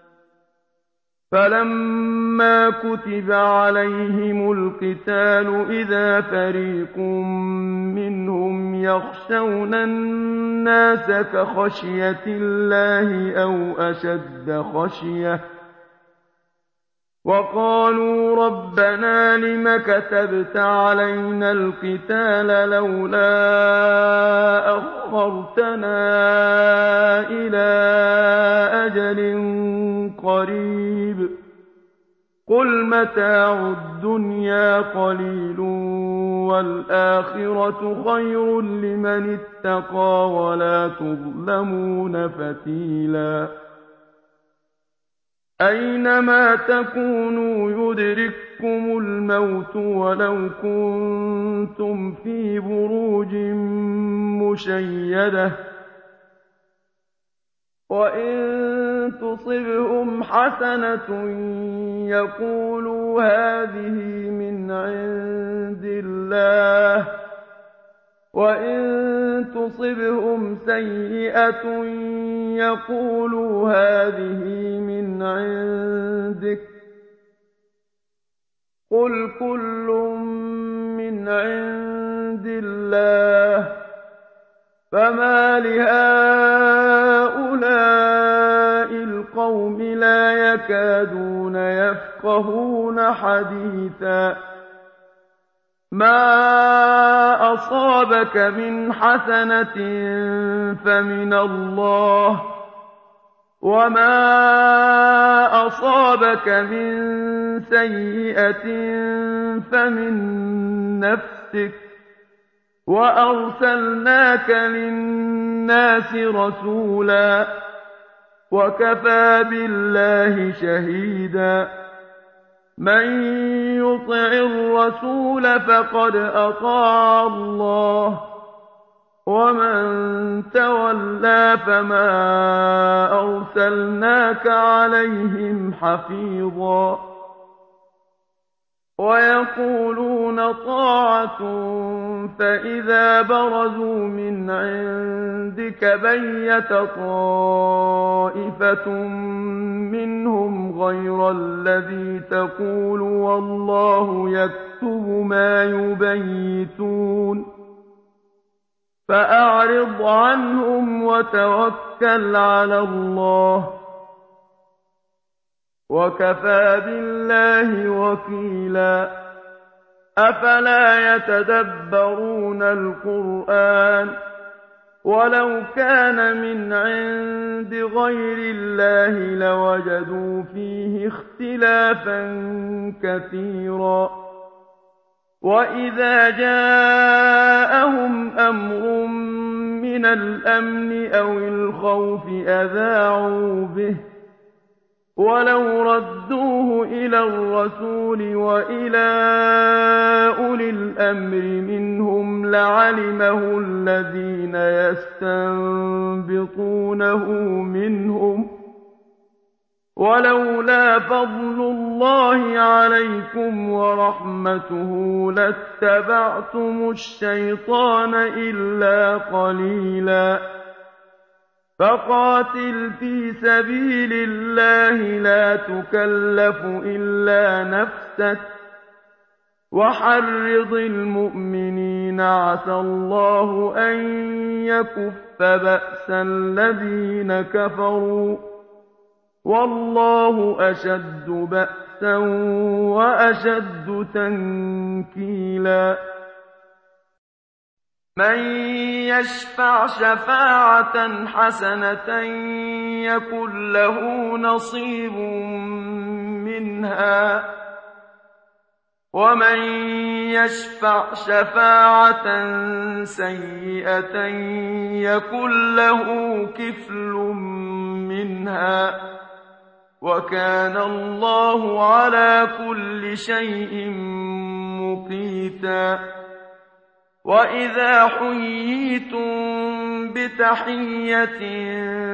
Speaker 1: فَلَمَّا كُتِبَ عَلَيْهِمُ الْقِتَالُ إِذَا فَرِيقٌ مِّنْهُمْ يَخْشَوْنَ النَّاسَ كَخَشْيَةِ اللَّهِ أَوْ أَشَدَّ خَشْيَةً وَقَالُوا رَبَّنَا لِمَ كَتَبْتَ عَلَيْنَا الْقِتَالَ لَوْلَا أَخَّرْتَنَا إِلَىٰ أَجَلٍ قَرِيبٍ قُلْ مَتَاعُ الدُّنْيَا قَلِيلٌ وَالْآخِرَةُ خَيْرٌ لِّمَنِ اتَّقَىٰ وَلَا تُظْلَمُونَ فَتِيلًا أَيْنَمَا تَكُونُوا يُدْرِككُّمُ الْمَوْتُ وَلَوْ كُنتُمْ فِي بُرُوجٍ مُّشَيَّدَةٍ وَإِن تُصِبْهُمْ حَسَنَةٌ يَقُولُوا هَٰذِهِ مِنْ عِندِ اللَّهِ وَإِن تُصِبْهُمْ سَيِّئَةٌ يَقُولُوا هَٰذِهِ مِنْ عِندِكَ ۚ قُلْ كُلٌّ مِّنْ عِندِ اللَّهِ فَمَالِ هَٰؤُلَاءِ الْقَوْمِ لَا يَكَادُونَ يَفْقَهُونَ حَدِيثًا مَا أَصَابَكَ مِنْ حَسَنَةٍ فَمِنَ اللَّهِ وَمَا أَصَابَكَ مِن سَيِّئَةٍ فَمِن نَّفْسِكَ ۚ وَأَرْسَلْنَاكَ لِلنَّاسِ رَسُولًا ۚ وَكَفَىٰ بِاللَّهِ شَهِيدًا مَّن يُطِعِ الرَّسُولَ فَقَدْ أَطَاعَ اللَّهَ ۖ وَمَن تَوَلَّىٰ فَمَا أَرْسَلْنَاكَ عَلَيْهِمْ حَفِيظًا وَيَقُولُونَ طَاعَةٌ فَإِذَا بَرَزُوا مِنْ عِندِكَ بَيَّتَ طَائِفَةٌ مِّنْهُمْ غَيْرَ الَّذِي تَقُولُ وَاللَّهُ يَكْتُبُ مَا يُبَيِّتُونَ فَأَعْرِضْ عَنْهُمْ وَتَوَكَّلْ عَلَى اللَّهِ ۚ وَكَفَىٰ بِاللَّهِ وَكِيلًا أَفَلَا يَتَدَبَّرُونَ الْقُرْآنَ ۚ وَلَوْ كَانَ مِنْ عِندِ غَيْرِ اللَّهِ لَوَجَدُوا فِيهِ اخْتِلَافًا كَثِيرًا وَإِذَا جَاءَهُمْ أَمْرٌ مِّنَ الْأَمْنِ أَوِ الْخَوْفِ أَذَاعُوا بِهِ ۖ وَلَوْ رَدُّوهُ إِلَى الرَّسُولِ وَإِلَىٰ أُولِي الْأَمْرِ مِنْهُمْ لَعَلِمَهُ الَّذِينَ يَسْتَنبِطُونَهُ مِنْهُمْ ۗ وَلَوْلَا فَضْلُ اللَّهِ عَلَيْكُمْ وَرَحْمَتُهُ لَاتَّبَعْتُمُ الشَّيْطَانَ إِلَّا قَلِيلًا فَقَاتِلْ فِي سَبِيلِ اللَّهِ لَا تُكَلَّفُ إِلَّا نَفْسَكَ ۚ وَحَرِّضِ الْمُؤْمِنِينَ ۖ عَسَى اللَّهُ أَن يَكُفَّ بَأْسَ الَّذِينَ كَفَرُوا ۚ وَاللَّهُ أَشَدُّ بَأْسًا وَأَشَدُّ تَنكِيلًا مَّن يَشْفَعْ شَفَاعَةً حَسَنَةً يَكُن لَّهُ نَصِيبٌ مِّنْهَا ۖ وَمَن يَشْفَعْ شَفَاعَةً سَيِّئَةً يَكُن لَّهُ كِفْلٌ مِّنْهَا ۗ وَكَانَ اللَّهُ عَلَىٰ كُلِّ شَيْءٍ مُّقِيتًا وَإِذَا حُيِّيتُم بِتَحِيَّةٍ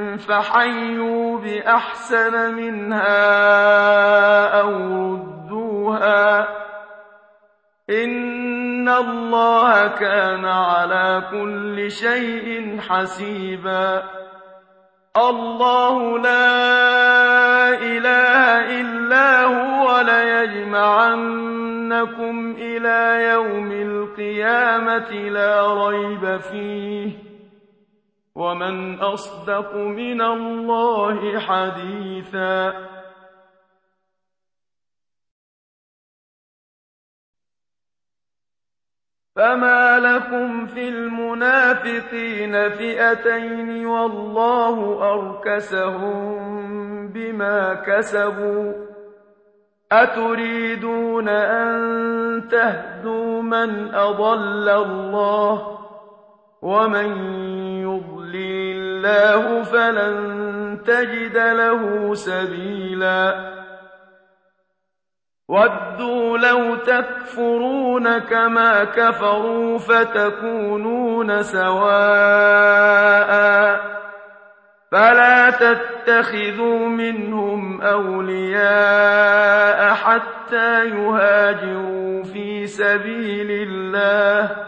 Speaker 1: فَحَيُّوا بِأَحْسَنَ مِنْهَا أَوْ رُدُّوهَا يصلوها إن الله كان على كل شيء حسيبا الله لا إله إلا هو ليجمعنكم إلى يوم القيامة لا ريب فيه ومن أصدق من الله حديثا فما لكم في المنافقين فئتين والله أركسهم بما كسبوا أتريدون أن تهدوا من أضل الله ومن يضلل الله فلن تجد له سبيلا وَدُّوا لَوْ تَكْفُرُونَ كَمَا كَفَرُوا فَتَكُونُونَ سَوَاءً فَلَا تَتَّخِذُوا مِنْهُمْ أَوْلِيَاءَ حَتَّىٰ يُهَاجِرُوا فِي سَبِيلِ اللَّهِ ۚ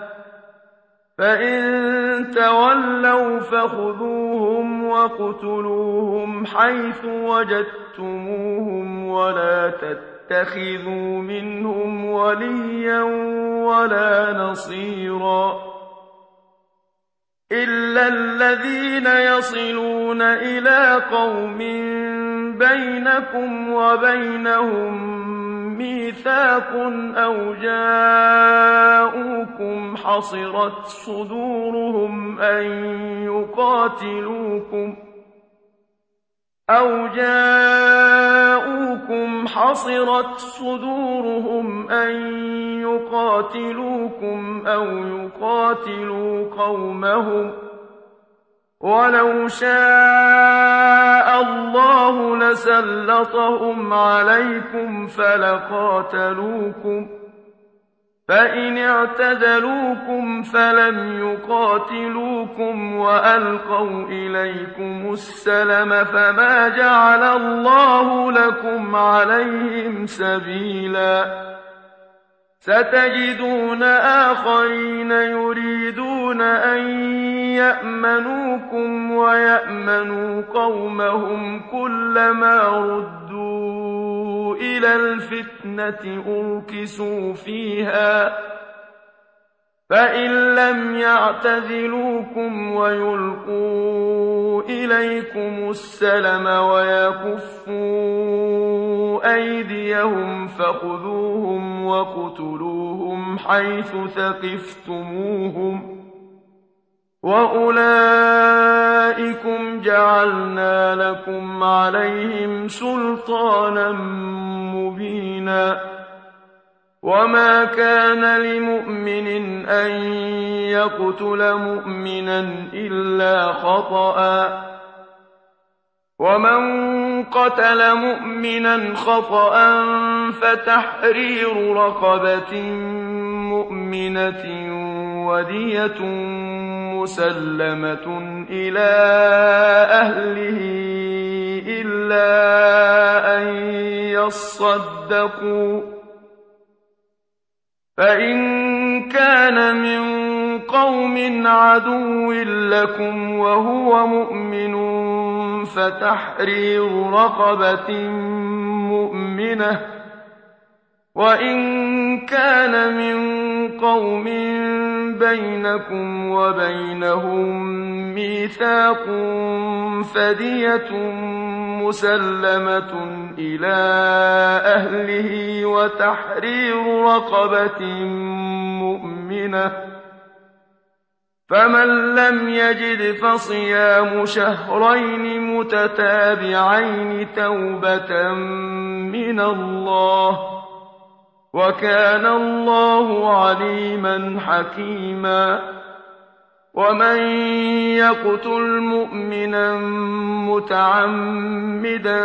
Speaker 1: فَإِن تَوَلَّوْا فَخُذُوهُمْ وَاقْتُلُوهُمْ حَيْثُ وَجَدتُّمُوهُمْ وَلَا تَتَّخِذُوا مِنْهُمْ وَلِيًّا وَلَا نَصِيرًا إِلَّا الَّذِينَ يَصِلُونَ إِلَىٰ قَوْمٍ بَيْنَكُمْ وَبَيْنَهُم مِّيثَاقٌ أَوْ جَاءُوكُمْ حَصِرَتْ صُدُورُهُمْ أَن يُقَاتِلُوكُمْ أَوْ جَاءُوكُمْ حَصِرَتْ صُدُورُهُمْ أَن يُقَاتِلُوكُمْ أَوْ يُقَاتِلُوا قَوْمَهُمْ ۚ وَلَوْ شَاءَ اللَّهُ لَسَلَّطَهُمْ عَلَيْكُمْ فَلَقَاتَلُوكُمْ ۚ فَإِنِ اعْتَزَلُوكُمْ فَلَمْ يُقَاتِلُوكُمْ وَأَلْقَوْا إِلَيْكُمُ السَّلَمَ فَمَا جَعَلَ اللَّهُ لَكُمْ عَلَيْهِمْ سَبِيلًا سَتَجِدُونَ آخَرِينَ يُرِيدُونَ أَن يَأْمَنُوكُمْ وَيَأْمَنُوا قَوْمَهُمْ كُلَّمَا رُدُّوا إِلَى الْفِتْنَةِ أُرْكِسُوا فِيهَا فَإِن لَّمْ يَعْتَزِلُوكُمْ وَيُلْقُوا إِلَيْكُمُ السَّلَمَ وَيَكُفُّوا أَيْدِيَهُمْ فَخُذُوهُمْ وَاقْتُلُوهُمْ حَيْثُ ثَقِفْتُمُوهُمْ ۚ وَأُولَٰئِكُمْ جَعَلْنَا لَكُمْ عَلَيْهِمْ سُلْطَانًا مُّبِينًا وَمَا كَانَ لِمُؤْمِنٍ أَن يَقْتُلَ مُؤْمِنًا إِلَّا خَطَأً ۚ وَمَن قَتَلَ مُؤْمِنًا خَطَأً فَتَحْرِيرُ رَقَبَةٍ مُّؤْمِنَةٍ وَدِيَةٌ مُّسَلَّمَةٌ إِلَىٰ أَهْلِهِ إِلَّا أَن يَصَّدَّقُوا ۚ فَإِن كَانَ مِن قَوْمٍ عَدُوٍّ لَّكُمْ وَهُوَ مُؤْمِنٌ فَتَحْرِيرُ رَقَبَةٍ مُّؤْمِنَةٍ ۖ وَإِن كَانَ مِن قَوْمٍ بَيْنَكُمْ وَبَيْنَهُم مِّيثَاقٌ فَدِيَةٌ مُّسَلَّمَةٌ إِلَىٰ أَهْلِهِ وَتَحْرِيرُ رَقَبَةٍ مُّؤْمِنَةٍ ۖ فَمَن لَّمْ يَجِدْ فَصِيَامُ شَهْرَيْنِ مُتَتَابِعَيْنِ تَوْبَةً مِّنَ اللَّهِ ۗ وَكَانَ اللَّهُ عَلِيمًا حَكِيمًا وَمَن يَقْتُلْ مُؤْمِنًا مُّتَعَمِّدًا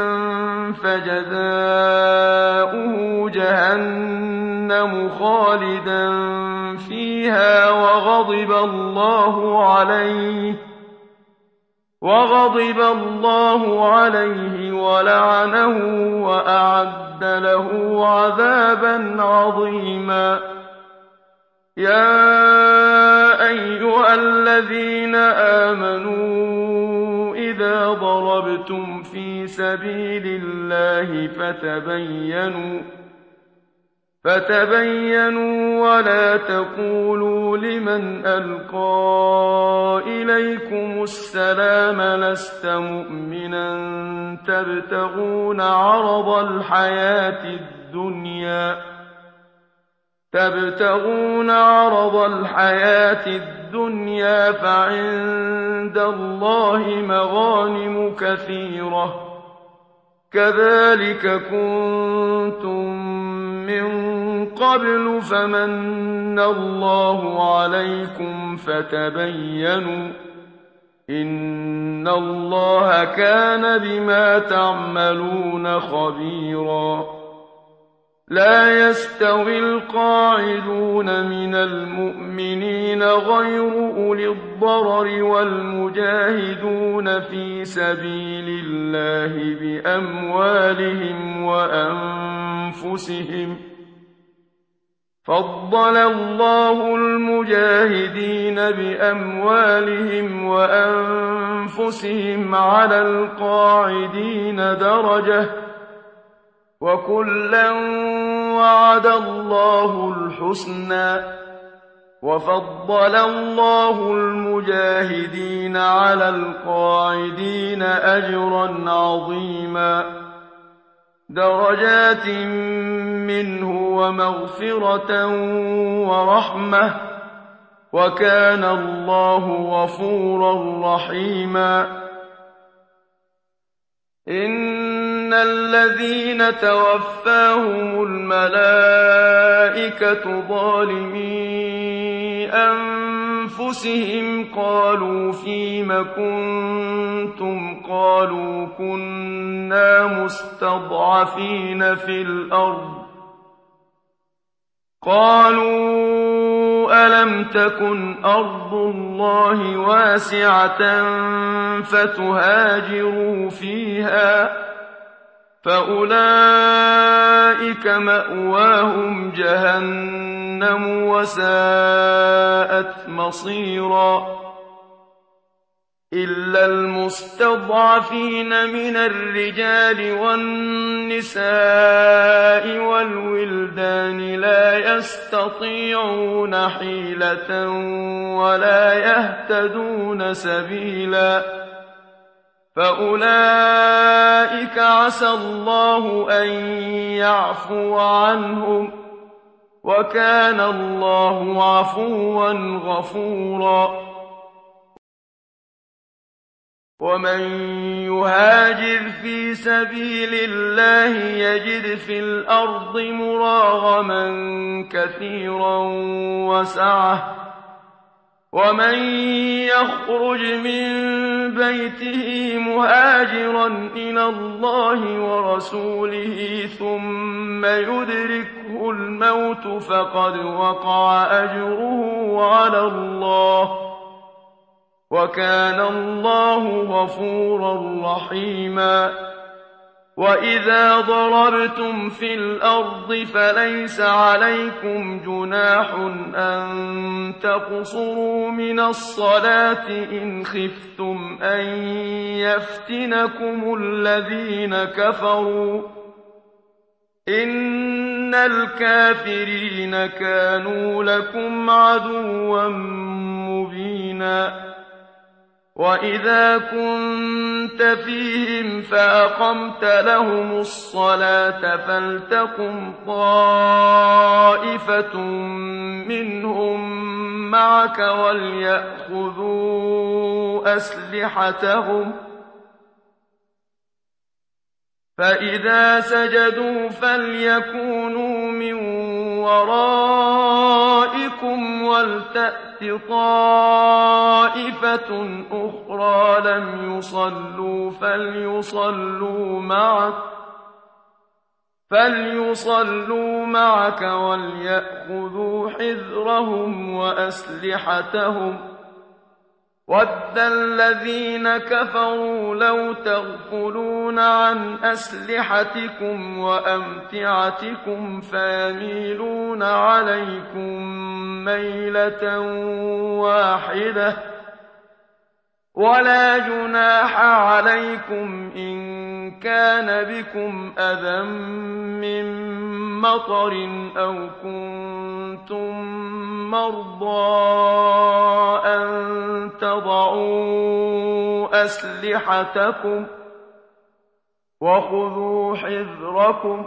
Speaker 1: فَجَزَاؤُهُ جَهَنَّمُ خَالِدًا فِيهَا وَغَضِبَ اللَّهُ عَلَيْهِ وغضب الله عليه ولعنه وأعد له عذابا عظيما. يا أيها الذين آمنوا إذا ضربتم في سبيل الله فتبينوا فتبينوا ولا تقولوا لمن ألقى إليكم السلام لست مؤمنا تبتغون عرض الحياة الدنيا تبتغون عرض الحياة الدنيا فعند الله مغانم كثيرة كذلك كنتم من قبل فمن الله عليكم فتبينوا إن الله كان بما تعملون خبيرا. لا يستوي القاعدون من المؤمنين غير أولي الضرر والمجاهدون في سبيل الله بأموالهم وأنفسهم فضل الله المجاهدين بأموالهم وأنفسهم على القاعدين درجة وكلا وعد الله الحسنى وفضل الله المجاهدين على القاعدين أجرا عظيما درجات منه ومغفرة ورحمة وكان الله غفورا رحيما. إن الذين توفاهم الملائكة ظالمي أنفسهم قالوا فيم كنتم قالوا كنا مستضعفين في الأرض قالوا ألم تكن أرض الله واسعة فتهاجروا فيها فأولئك مأواهم جهنم وساءت مصيرا. إلا المستضعفين من الرجال والنساء والولدان لا يستطيعون حيلة ولا يهتدون سبيلا فأولئك عسى الله أن يعفو عنهم وكان الله عفوا غفورا. ومن يهاجر في سبيل الله يجد في الأرض مراغما كثيرا وسعة ومن يخرج من بيته مهاجرا إلى الله ورسوله ثم يدركه الموت فقد وقع أجره على الله وكان الله غفورا رحيما. وإذا ضربتم في الأرض فليس عليكم جناح أن تقصروا من الصلاة إن خفتم أن يفتنكم الذين كفروا إن الكافرين كانوا لكم عدوا مبينا. وإذا كنت فيهم فأقمت لهم الصلاة فلتقم طائفة منهم معك وليأخذوا أسلحتهم فإذا سجدوا فليكونوا من ورائكم ولتأت طائفة أخرى لم يصلوا فليصلوا معك فليصلوا معك وليأخذوا حذرهم وأسلحتهم وَدَّ الَّذِينَ كَفَرُوا لَوْ تَغْفُلُونَ عَنْ أَسْلِحَتِكُمْ وَأَمْتِعَتِكُمْ فَيَمِيلُونَ عَلَيْكُم مَّيْلَةً وَاحِدَةً ۚ وَلَا جُنَاحَ عَلَيْكُمْ إِن كَانَ بِكُمْ أَذًى مِّن مَّطَرٍ أَوْ كُنتُم مَّرْضَىٰ أَن تَضَعُوا أَسْلِحَتَكُمْ ۖ وَخُذُوا حِذْرَكُمْ ۗ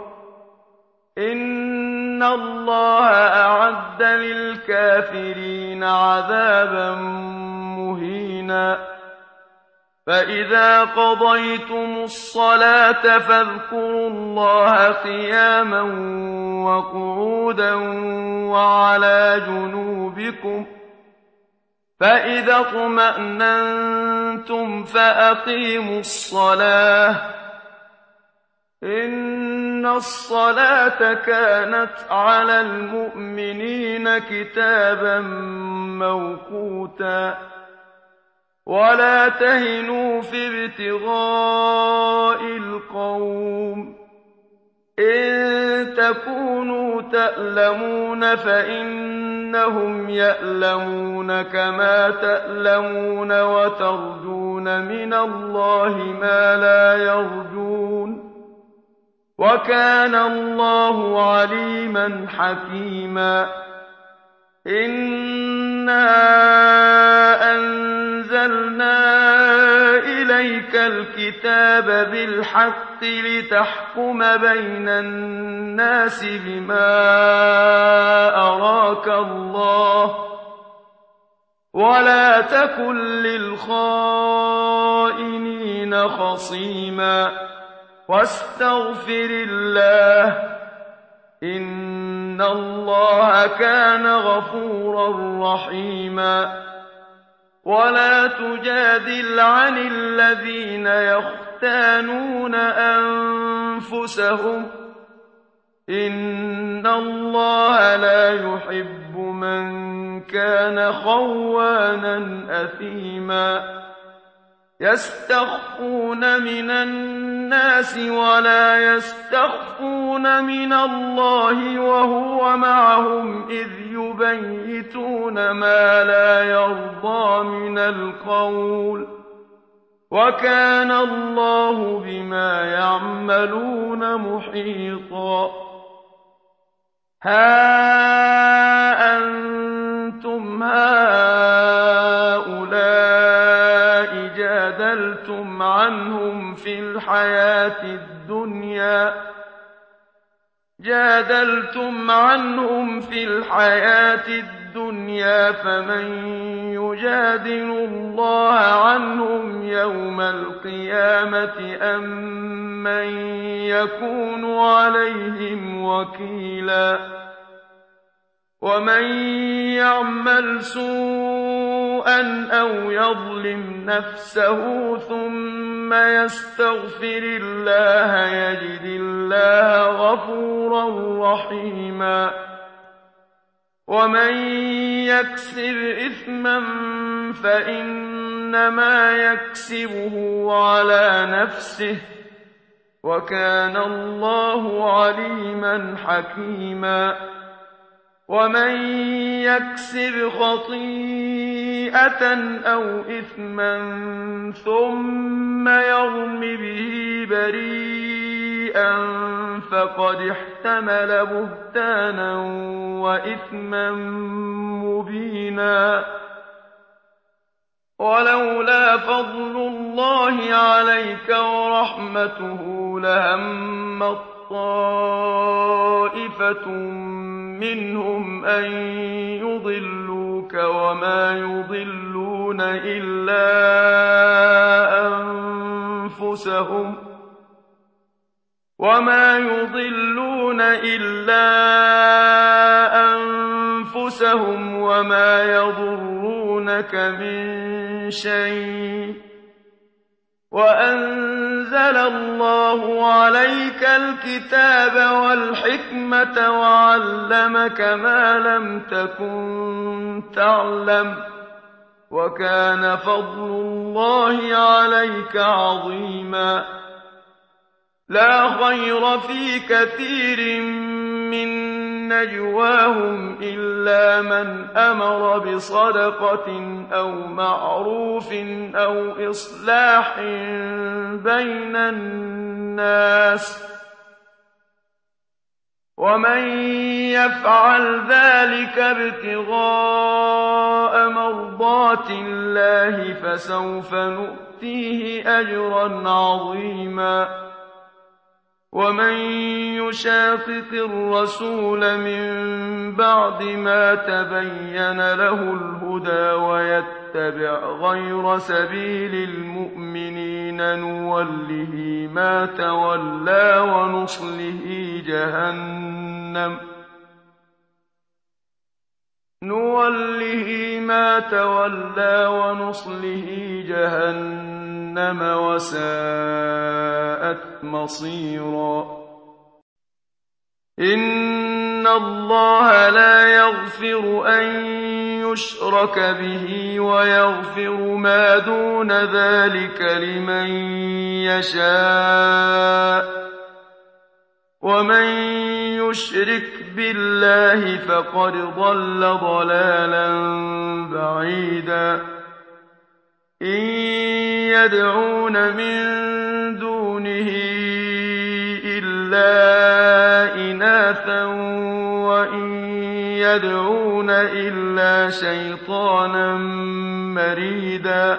Speaker 1: إِنَّ اللَّهَ أَعَدَّ لِلْكَافِرِينَ عَذَابًا مُّهِينًا. فَإِذَا قَضَيْتُمُ الصَّلَاةَ فاذْكُرُوا اللَّهَ قِيَامًا وَقُعُودًا وَعَلَىٰ جُنُوبِكُمْ ۚ فَإِذَا اطْمَأْنَنتُمْ فَأَقِيمُوا الصَّلَاةَ ۚ إِنَّ الصَّلَاةَ كَانَتْ عَلَى الْمُؤْمِنِينَ كِتَابًا مَّوْقُوتًا. وَلَا تَهِنُوا فِي ابْتِغَاءِ الْقَوْمِ ۖ إِن تَكُونُوا تَأْلَمُونَ فَإِنَّهُمْ يَأْلَمُونَ كَمَا تَأْلَمُونَ وَتَرْجُونَ مِنَ اللَّهِ مَا لَا يَرْجُونَ ۗ وَكَانَ اللَّهُ عَلِيمًا حَكِيمًا. إِنَّا أَنزَلْنَا إِلَيْكَ الْكِتَابَ بِالْحَقِّ لِتَحْكُمَ بَيْنَ النَّاسِ بِمَا أَرَاكَ اللَّهُ ۚ وَلَا تَكُن لِّلْخَائِنِينَ خَصِيمًا. وَاسْتَغْفِرِ اللَّهَ ۖ إِنَّ اللَّهَ كَانَ غَفُورًا رَّحِيمًا. وَلَا تُجَادِلْ عَنِ الَّذِينَ يَخْتَانُونَ أَنفُسَهُمْ ۚ إِنَّ اللَّهَ لَا يُحِبُّ مَن كَانَ خَوَّانًا أَثِيمًا. يَسْتَخْفُونَ مِنَ النَّاسِ وَلَا يَسْتَخْفُونَ مِنَ اللَّهِ وَهُوَ مَعَهُمْ إِذْ يُبَيِّتُونَ مَا لَا يَرْضَىٰ مِنَ الْقَوْلِ ۚ وَكَانَ اللَّهُ بِمَا يَعْمَلُونَ مُحِيطًا. هَا أَنتُمْ هَٰؤُلَاءِ جَادَلْتُمْ عَنْهُمْ فِي الْحَيَاةِ الدُّنْيَا جَادَلْتُمْ عَنْهُمْ فِي الْحَيَاةِ الدُّنْيَا فَمَن يُجَادِلُ اللَّهَ عَنْهُمْ يَوْمَ الْقِيَامَةِ أَم مَّن يَكُونُ عَلَيْهِمْ وَكِيلًا. وَمَن يَعْمَلْ سُوءًا أَوْ يَظْلِمْ نَفْسَهُ ثُمَّ يَسْتَغْفِرِ اللَّهَ يَجِدِ اللَّهَ غَفُورًا رَّحِيمًا. وَمَن يَكْسِبْ إِثْمًا فَإِنَّمَا يَكْسِبُهُ عَلَىٰ نَفْسِهِ ۚ وَكَانَ اللَّهُ عَلِيمًا حَكِيمًا. وَمَن يَكْسِبْ خَطِيئَةً أَوْ إِثْمًا ثُمَّ يَرْمِ بِهِ بَرِيئًا فَقَدِ احْتَمَلَ بُهْتَانًا وَإِثْمًا مُّبِينًا. وَلَوْلَا فَضْلُ اللَّهِ عَلَيْكَ وَرَحْمَتُهُ لَهَمَّت طَّائِفَةٌ مِّنْهُمْ أَن يُضِلُّوكَ وَمَا يُضِلُّونَ إِلَّا أَنفُسَهُمْ وَمَا يُضِلُّونَ إِلَّا أَنفُسَهُمْ وَمَا يَضُرُّونَكَ مِن شَيْءٍ ۚ وَأَنزَلَ اللَّهُ عَلَيْكَ الْكِتَابَ وَالْحِكْمَةَ وَعَلَّمَكَ مَا لَمْ تَكُن تَعْلَمُ ۚ وَكَانَ فَضْلُ اللَّهِ عَلَيْكَ عَظِيمًا لَا خَيْرَ فِي كَثِيرٍ مِّن نَّجْوَاهُمْ إِلَّا مَنْ أَمَرَ بِصَدَقَةٍ أَوْ مَعْرُوفٍ أَوْ إِصْلَاحٍ بَيْنَ النَّاسِ ۚ وَمَن يَفْعَلْ ذَٰلِكَ ابْتِغَاءَ مَرْضَاتِ اللَّهِ فَسَوْفَ نُؤْتِيهِ أَجْرًا عَظِيمًا وَمَن يُشَاقِقِ الرَّسُولَ مِن بَعْدِ مَا تَبَيَّنَ لَهُ الْهُدَىٰ وَيَتَّبِعْ غَيْرَ سَبِيلِ الْمُؤْمِنِينَ نُوَلِّهِ مَا تَوَلَّىٰ وَنُصْلِهِ جَهَنَّمَ نُوَلِّهِ مَا تَوَلَّىٰ وَنُصْلِهِ جَهَنَّمَ وَسَاءَتْ مَصِيرًا إِنَّ اللَّهَ لَا يَغْفِرُ أَن يُشْرَكَ بِهِ وَيَغْفِرُ مَا دُونَ ذَٰلِكَ لِمَن يَشَاءُ ۚ وَمَن يُشْرِكْ بِاللَّهِ فَقَدْ ضَلَّ ضَلَالًا بَعِيدًا إِن يَدْعُونَ مِن دُونِهِ إِلَّا إِنَاثًا وَإِن يَدْعُونَ إِلَّا شَيْطَانًا مَّرِيدًا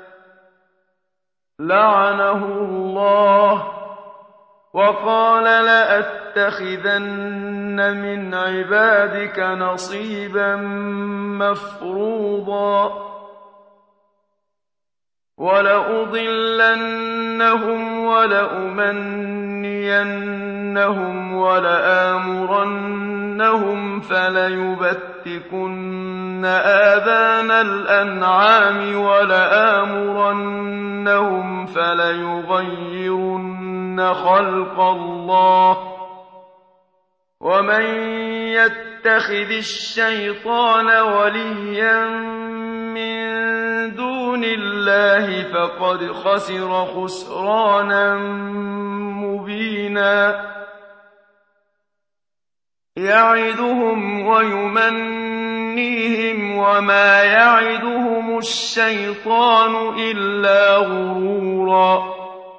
Speaker 1: لَّعَنَهُ اللَّهُ وَقَالَ لَأَتَّخِذَنَّ مِنْ عِبَادِكَ نَصِيبًا مَّفْرُوضًا وَلَأُضِلَّنَّهُمْ وَلَأُمَنِّيَنَّهُمْ وَلَآمُرَنَّهُمْ فَلَيُبَتِّكُنَّ آذَانَ الْأَنْعَامِ وَلَآمُرَنَّهُمْ فَلَيُغَيِّرُنَّ خَلْقَ اللَّهِ ۚ وَمَن يَتَّخِذِ الشَّيْطَانَ وَلِيًّا مِّن دُونِ اللَّهِ فَقَدْ خَسِرَ خُسْرَانًا مُّبِينًا يَعِدُهُمْ وَيُمَنِّيهِمْ وَمَا يَعِدُهُمُ الشَّيْطَانُ إِلَّا غُرُورًا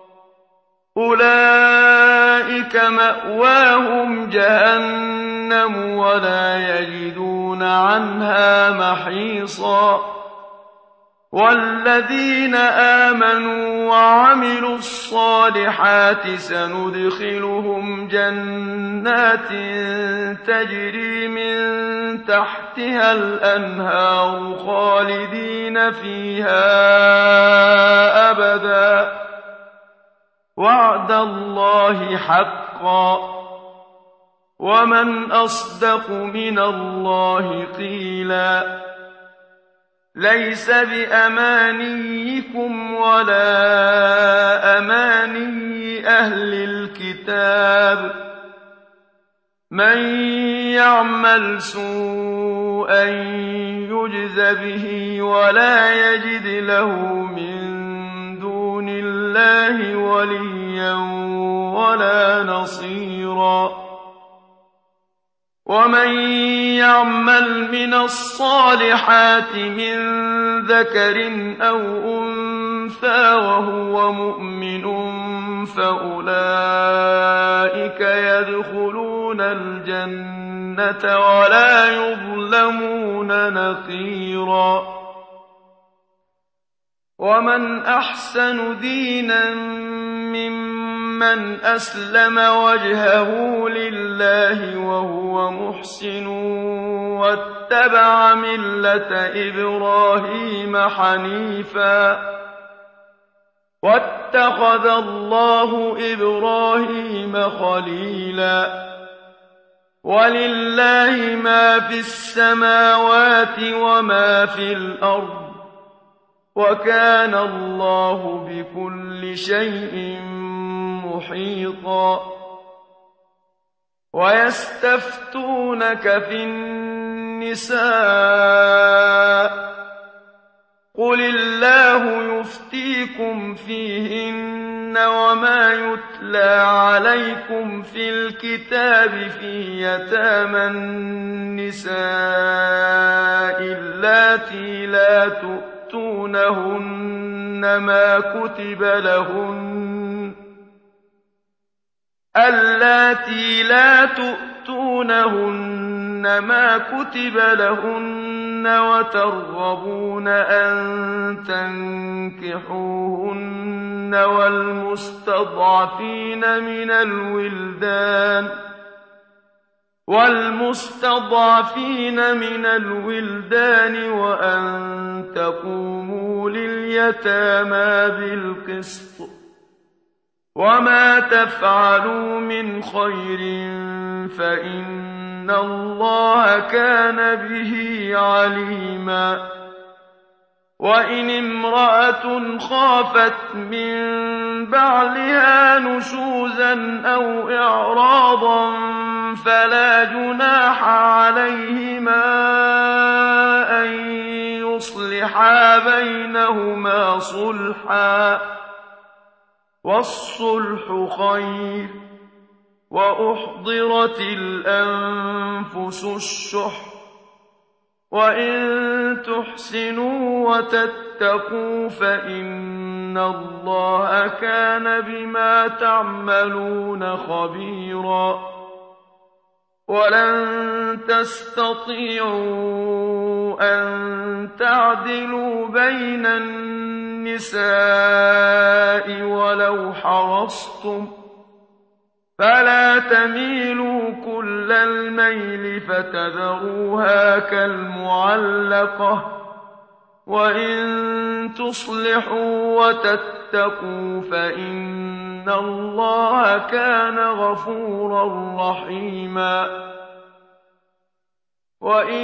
Speaker 1: أُولَٰئِكَ مَأْوَاهُمْ جَهَنَّمُ وَلَا يَجِدُونَ عَنْهَا مَحِيصًا وَالَّذِينَ آمَنُوا وَعَمِلُوا الصَّالِحَاتِ سَنُدْخِلُهُمْ جَنَّاتٍ تَجْرِي مِن تَحْتِهَا الْأَنْهَارُ خَالِدِينَ فِيهَا أَبَدًا ۖ وَعْدَ اللَّهِ حَقًّا ۚ وَمَنْ أَصْدَقُ مِنَ اللَّهِ قِيلًا لَيْسَ بِأَمَانِيِّكُمْ وَلَا أَمَانِيِّ أَهْلِ الْكِتَابِ ۗ مَن يَعْمَلْ سُوءًا يُجْزَ بِهِ وَلَا يَجِدْ لَهُ مِن دُونِ اللَّهِ وَلِيًّا وَلَا نَصِيرًا وَمَن يَعْمَلْ مِنَ الصَّالِحَاتِ مِن ذَكَرٍ أَوْ أُنثَىٰ وَهُوَ مُؤْمِنٌ فَأُولَٰئِكَ يَدْخُلُونَ الْجَنَّةَ وَلَا يُظْلَمُونَ نَقِيرًا وَمَنْ أَحْسَنُ دِينًا مِّمَّنْ أَسْلَمَ وَجْهَهُ لِلَّهِ وَهُوَ مُحْسِنٌ وَاتَّبَعَ مِلَّةَ إِبْرَاهِيمَ حَنِيفًا ۗ وَاتَّخَذَ اللَّهُ إِبْرَاهِيمَ خَلِيلًا وَلِلَّهِ مَا فِي السَّمَاوَاتِ وَمَا فِي الْأَرْضِ ۚ وَكَانَ اللَّهُ بِكُلِّ شَيْءٍ مُّحِيطًا وَيَسْتَفْتُونَكَ فِي النِّسَاءِ قُلِ اللَّهُ يُفْتِيكُمْ فِيهِنَّ وَمَا يُتْلَىٰ عَلَيْكُمْ فِي الْكِتَابِ فِي يَتَامَى النِّسَاءِ اللَّاتِي لَا تُؤْتُونَهُنَّ مَا كُتِبَ لَهُنَّ اللَّاتِي لا تؤتونهن ما كتب لهن وترغبون أن تنكحوهن والمستضعفين من الولدان والمستضعفين من الولدان وأن تقوموا لليتامى بالقسط وما تفعلوا من خير فإن الله كان به عليما وإن امرأة خافت من بعلها نشوزا أو إعراضا فلا جناح عليهما أن يصلحا بينهما صلحا والصلح خير وأحضرت الأنفس الشح وإن تحسنوا وتتقوا فإن الله كان بما تعملون خبيرا ولن تستطيعوا أن تعدلوا بين النساء ولو حرصتم فلا تميلوا كل الميل فتذروها كالمعلقة وإن تصلحوا وتتقوا فإن الله كان غفورا رحيما وإن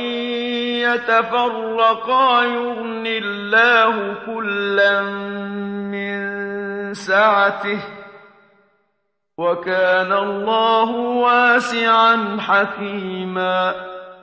Speaker 1: يتفرقا يغن الله كلا من سعته وكان الله واسعا حكيما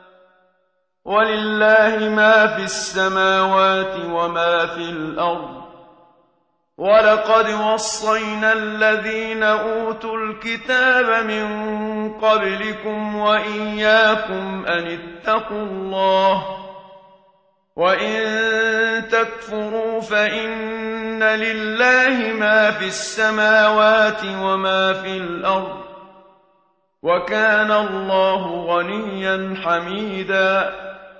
Speaker 1: ولله ما في السماوات وما في الأرض ولقد وصينا الذين أوتوا الكتاب من قبلكم وإياكم أن اتقوا الله وإن تكفروا فإن لله ما في السماوات وما في الأرض وكان الله غنيا حميدا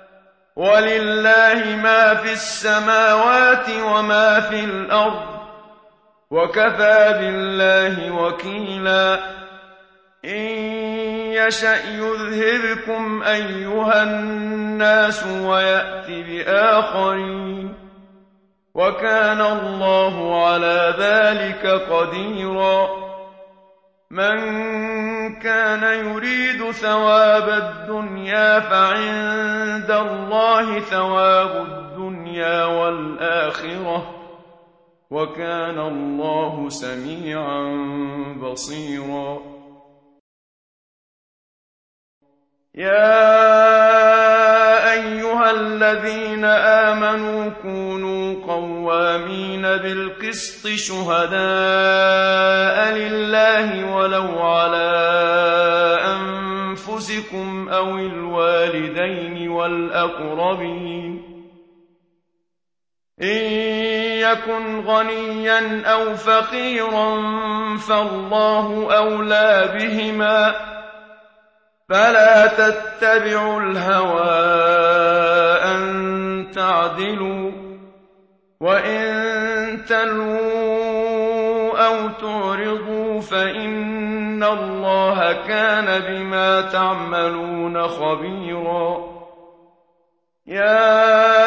Speaker 1: ولله ما في السماوات وما في الأرض وكفى بالله وكيلا إن يشأ يذهبكم أيها الناس ويأت بآخرين وكان الله على ذلك قديرا من كان يريد ثواب الدنيا فعند الله ثواب الدنيا والآخرة وكان الله سميعا بصيرا يا أيها الذين آمنوا كونوا قوامين بالقسط شهداء لله ولو على أنفسكم أو الوالدين والأقربين إن يكن غنيا أو فقيرا فالله أولى بهما فلا تتبعوا الهوى أن تعدلوا وإن تلووا أو تعرضوا فإن الله كان بما تعملون خبيرا يا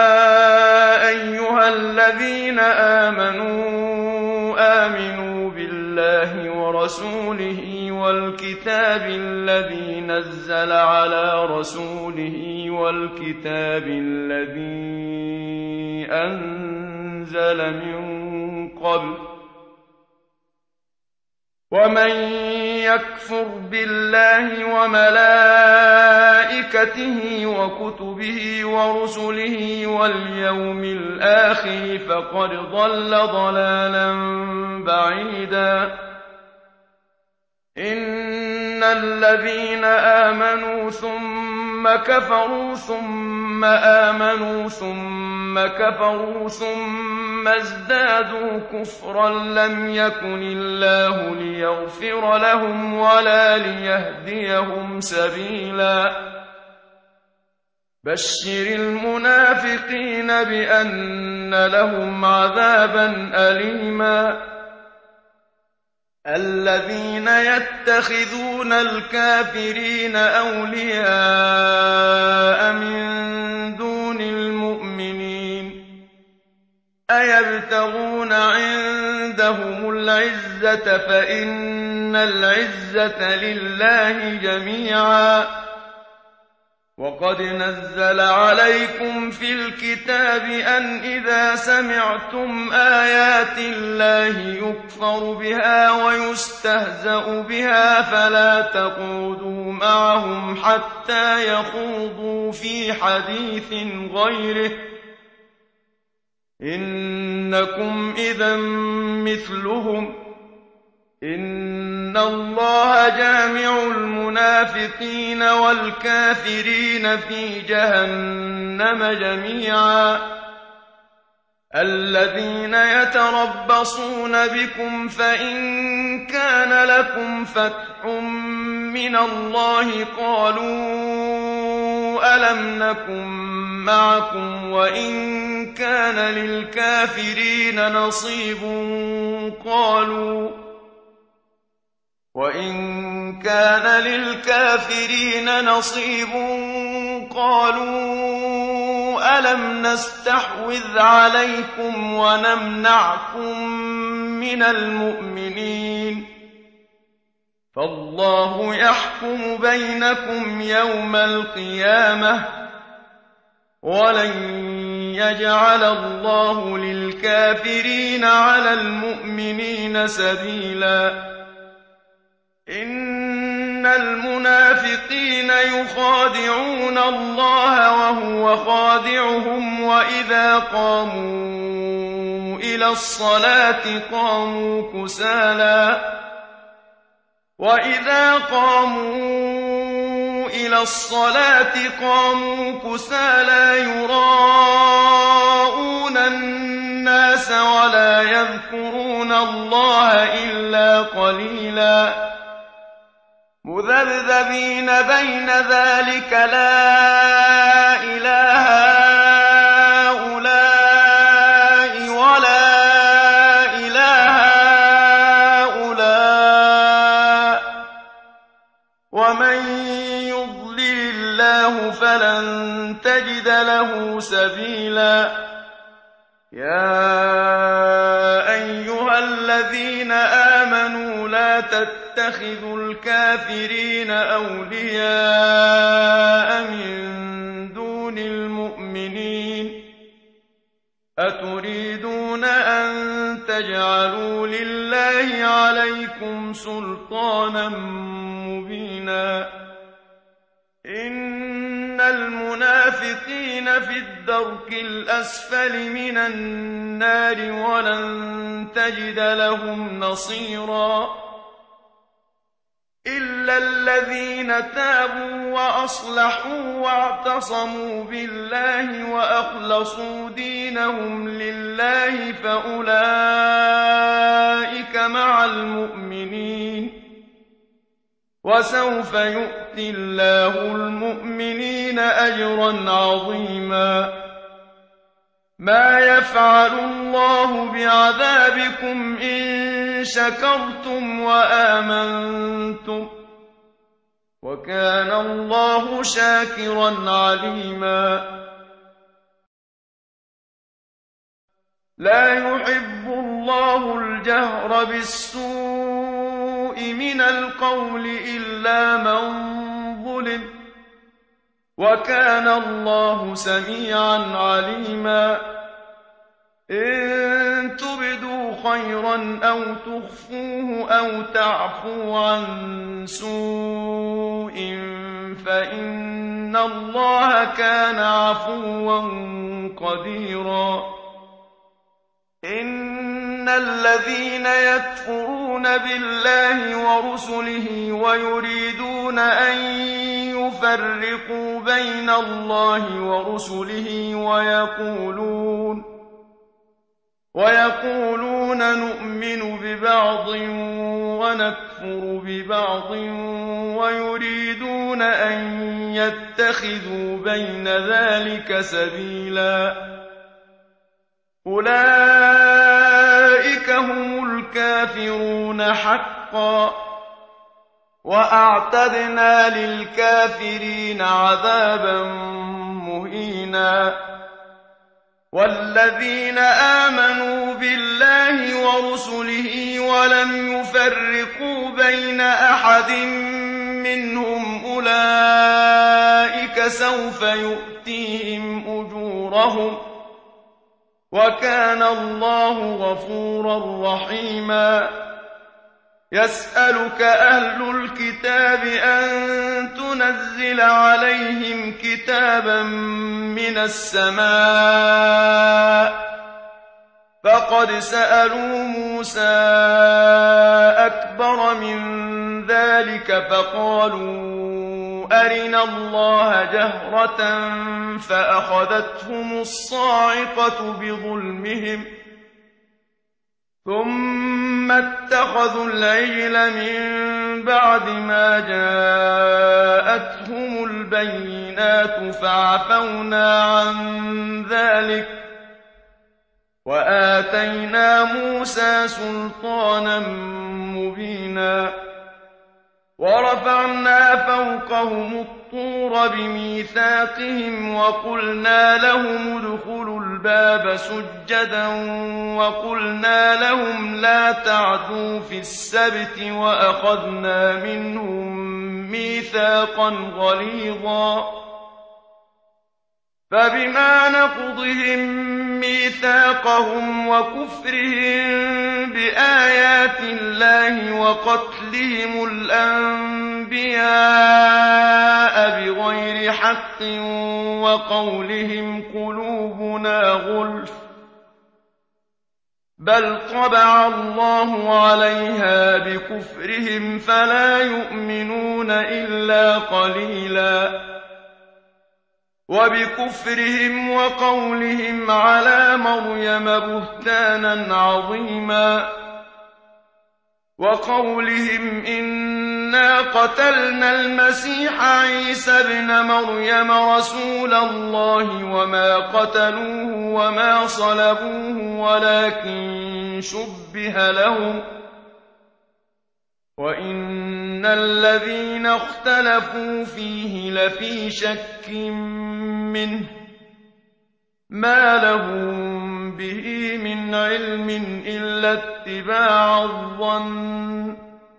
Speaker 1: أيها الذين آمنوا آمنوا بالله ورسوله والكتاب الذي نزل على رسوله والكتاب الذي أنزل من قبل ومن يكفر بالله وملائكته وكتبه ورسله واليوم الآخر فقد ضل ضلالا بعيدا إن الذين آمنوا ثم كفروا ثم آمنوا ثم كفروا ثم ازدادوا كفرا لم يكن الله ليغفر لهم ولا ليهديهم سبيلا بشر المنافقين بأن لهم عذابا أليما الذين يتخذون الكافرين أولياء من دون المؤمنين أيبتغون عندهم العزة فإن العزة لله جميعا وقد نزل عليكم في الكتاب أن إذا سمعتم آيات الله يكفر بها ويستهزأ بها فلا تقعدوا معهم حتى يخوضوا في حديث غيره إنكم إذا مثلهم إن الله جامع المنافقين والكافرين في جهنم جميعا الذين يتربصون بكم فإن كان لكم فتح من الله قالوا ألم نكن معكم وإن كان للكافرين نصيب قالوا وَإِن كَانَ لِلْكَافِرِينَ نَصِيبٌ قَالُوا أَلَمْ نَسْتَحْوِذْ عَلَيْكُمْ وَنَمْنَعْكُم مِّنَ الْمُؤْمِنِينَ فَاللَّهُ يَحْكُمُ بَيْنَكُمْ يَوْمَ الْقِيَامَةِ وَلَن يَجْعَلَ اللَّهُ لِلْكَافِرِينَ عَلَى الْمُؤْمِنِينَ سَبِيلًا إن المنافقين يخادعون الله وهو خادعهم وإذا قاموا إلى الصلاة قاموا كسالى وإذا قاموا إلى الصلاة قاموا كسالى يراءون الناس ولا يذكرون الله إلا قليلا مذبذبين بين ذلك لا إله هؤلاء ولا إله هؤلاء ومن يضلل الله فلن تجد له سبيلا يا أيها الذين آمنوا لا تتخذوا الكافرين أولياء من دون المؤمنين أتريدون أن تجعلوا لله عليكم سلطانا مبينا إن المنافقين في الدرك الأسفل من النار ولن تجد لهم نصيرا إلا الذين تابوا وأصلحوا واعتصموا بالله وأخلصوا دينهم لله فأولئك مع المؤمنين وسوف يؤتي الله المؤمنين أجرا عظيما ما يفعل الله بعذابكم إن شكرتم وآمنتم وكان الله شاكرا عليما لا يحب الله الجهر بالسوء من القول إلا من ظلم وكان الله سميعا عليما إن تبدوا خيرا أو تخفوه أو تعفو عن سوء فإن الله كان عفوا قديرا إن الذين يكفرون بالله ورسله ويريدون أن يفرقوا بين الله ورسله ويقولون ويقولون نؤمن ببعض ونكفر ببعض ويريدون أن يتخذوا بين ذلك سبيلا أولئك هم الكافرون حقا وأعتدنا للكافرين عذابا مهينا والذين آمنوا بالله ورسله ولم يفرقوا بين أحد منهم أولئك سوف يؤتيهم أجورهم وكان الله غفورا رحيما يسألك أهل الكتاب أن تنزل عليهم كتابا من السماء فقد سألوا موسى أكبر من ذلك فقالوا أرنا الله جهرة فأخذتهم الصاعقة بظلمهم ثم اتخذوا العجل من بعد ما جاءتهم البينات فعفونا عن ذلك وآتينا موسى سلطانا مبينا ورفعنا فوقهم الطور بميثاقهم وقلنا لهم ادخلوا الباب سجدا وقلنا لهم لا تعدوا في السبت وأخذنا منهم ميثاقا غليظا فبما نقضهم ميثاقهم وكفرهم بآيات الله وقتلهم الأنبياء بغير حق وقولهم قلوبنا غلف بل طبع الله عليها بكفرهم فلا يؤمنون إلا قليلا وبكفرهم وقولهم على مريم بهتانا عظيما وقولهم إنا قتلنا المسيح عيسى ابن مريم رسول الله وما قتلوه وما صلبوه ولكن شبه لهم وإن الذين اختلفوا فيه لفي شك منه ما لهم به من علم إلا اتباع الظن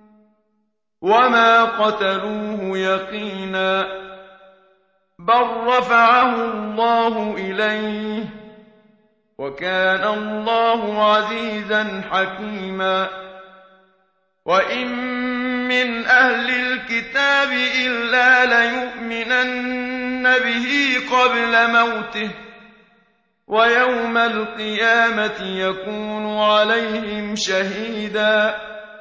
Speaker 1: وما قتلوه يقينا بل رفعه الله إليه وكان الله عزيزا حكيما وإن من أهل الكتاب إلا ليؤمنن به قبل موته ويوم القيامة يكون عليهم شهيدا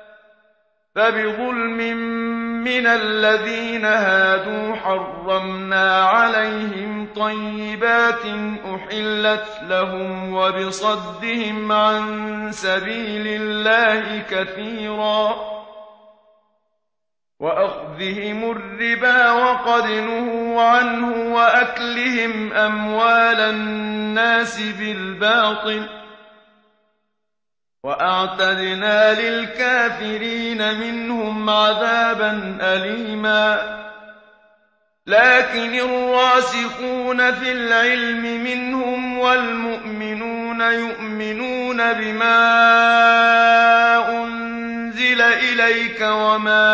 Speaker 1: فبظلم من الذين هادوا حرمنا عليهم طيبات أحلت لهم وبصدهم عن سبيل الله كثيرا وأخذهم الربا وقد نهوا عنه وأكلهم أموال الناس بالباطل وأعتدنا للكافرين منهم عذابا أليما لكن الراسخون في العلم منهم والمؤمنون يؤمنون بما أنزل إليك وما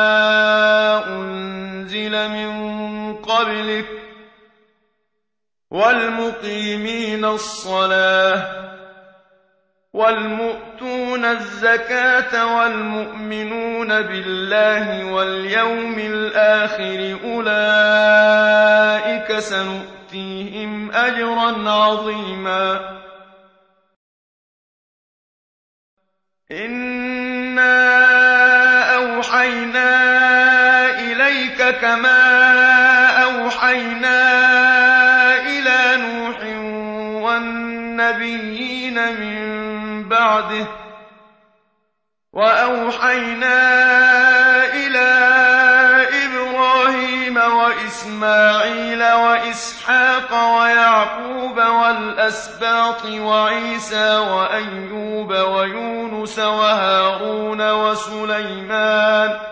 Speaker 1: أنزل من قبلك والمقيمين الصلاة وَالْمُؤْتُونَ الزَّكَاةَ وَالْمُؤْمِنُونَ بِاللَّهِ وَالْيَوْمِ الْآخِرِ أُولَٰئِكَ سَنُؤْتِيهِمْ أَجْرًا عَظِيمًا. إِنَّا أَوْحَيْنَا إِلَيْكَ كَمَا أَوْحَيْنَا إِلَىٰ نُوحٍ وَالنَّبِيِّينَ مِن بَعْدِهِ ۚ وَأَوْحَيْنَا إِلَىٰ إِبْرَاهِيمَ وَإِسْمَاعِيلَ وَإِسْحَاقَ وَيَعْقُوبَ وَالْأَسْبَاطِ وَعِيسَىٰ وَأَيُّوبَ وَيُونُسَ وَهَارُونَ وَسُلَيْمَانَ ۚ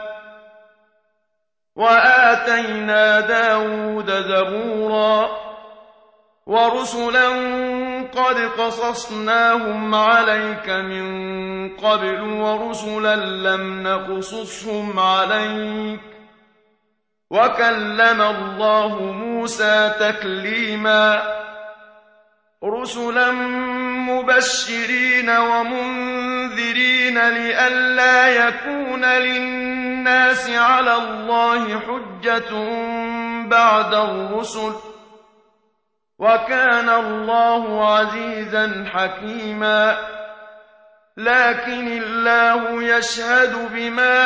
Speaker 1: وَآتَيْنَا دَاوُودَ زَبُورًا. وَرُسُلًا قَدْ قَصَصْنَاهُمْ عَلَيْكَ مِن قَبْلُ وَرُسُلًا لَّمْ نَقْصُصْهُمْ عَلَيْكَ ۚ وَكَلَّمَ اللَّهُ مُوسَىٰ تَكْلِيمًا. رُسُلًا مُّبَشِّرِينَ وَمُنذِرِينَ لِئَلَّا يَكُونَ لِلنَّاسِ عَلَى اللَّهِ حُجَّةٌ بَعْدَ الرُّسُلِ ۚ وَكَانَ اللَّهُ عَزِيزًا حَكِيمًا. لَّٰكِنِ اللَّهُ يَشْهَدُ بِمَا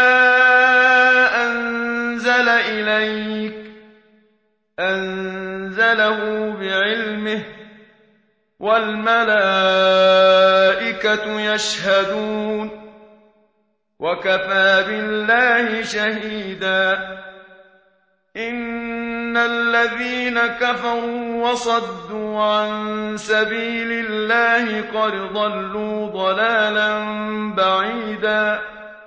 Speaker 1: أَنزَلَ إِلَيْكَ ۖ أَنزَلَهُ بِعِلْمِهِ ۖ وَالْمَلَائِكَةُ يَشْهَدُونَ ۚ وَكَفَىٰ بِاللَّهِ شَهِيدًا. إِنَّ الَّذِينَ كَفَرُوا وَصَدُّوا عَن سَبِيلِ اللَّهِ قَدْ ضَلُّوا ضَلَالًا بَعِيدًا.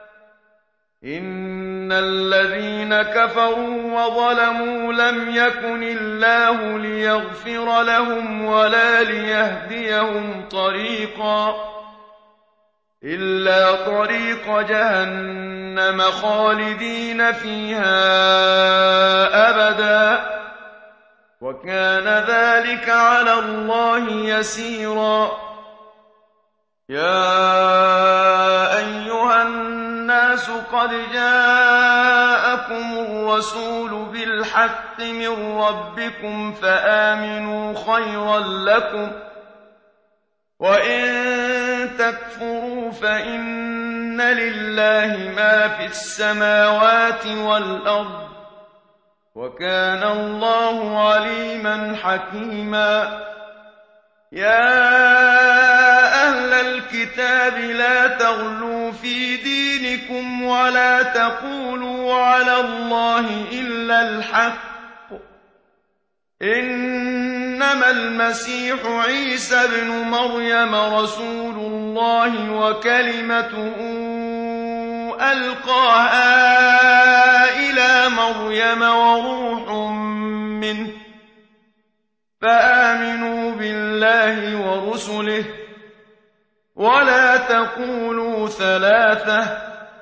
Speaker 1: إِنَّ الَّذِينَ كَفَرُوا وَظَلَمُوا لَمْ يَكُنِ اللَّهُ لِيَغْفِرَ لَهُمْ وَلَا لِيَهْدِيَهُمْ طَرِيقًا، إِلَّا طَرِيقَ جَهَنَّمَ خَالِدِينَ فِيهَا أَبَدًا ۚ وَكَانَ ذَٰلِكَ عَلَى اللَّهِ يَسِيرًا. يَا أَيُّهَا النَّاسُ قَدْ جَاءَكُمُ الرَّسُولُ بِالْحَقِّ مِن رَّبِّكُمْ فَآمِنُوا خَيْرًا لَّكُمْ ۚ وَإِن تَكْفُرُوا فَإِنَّ لِلَّهِ مَا فِي السَّمَاوَاتِ وَالْأَرْضِ ۚ وَكَانَ اللَّهُ عَلِيمًا حَكِيمًا. يَا أَهْلَ الْكِتَابِ لَا تَغْلُوا فِي دِينِكُمْ وَلَا تَقُولُوا عَلَى اللَّهِ إِلَّا الْحَقَّ ۚ إِنَّمَا الْمَسِيحُ عِيسَى ابْنُ مَرْيَمَ رَسُولُ اللَّهِ وَكَلِمَتُهُ أَلْقَاهَا إِلَىٰ مَرْيَمَ وَرُوحٌ مِّنْهُ ۖ فَآمِنُوا بِاللَّهِ وَرُسُلِهِ ۖ وَلَا تَقُولُوا ثَلَاثَةٌ ۚ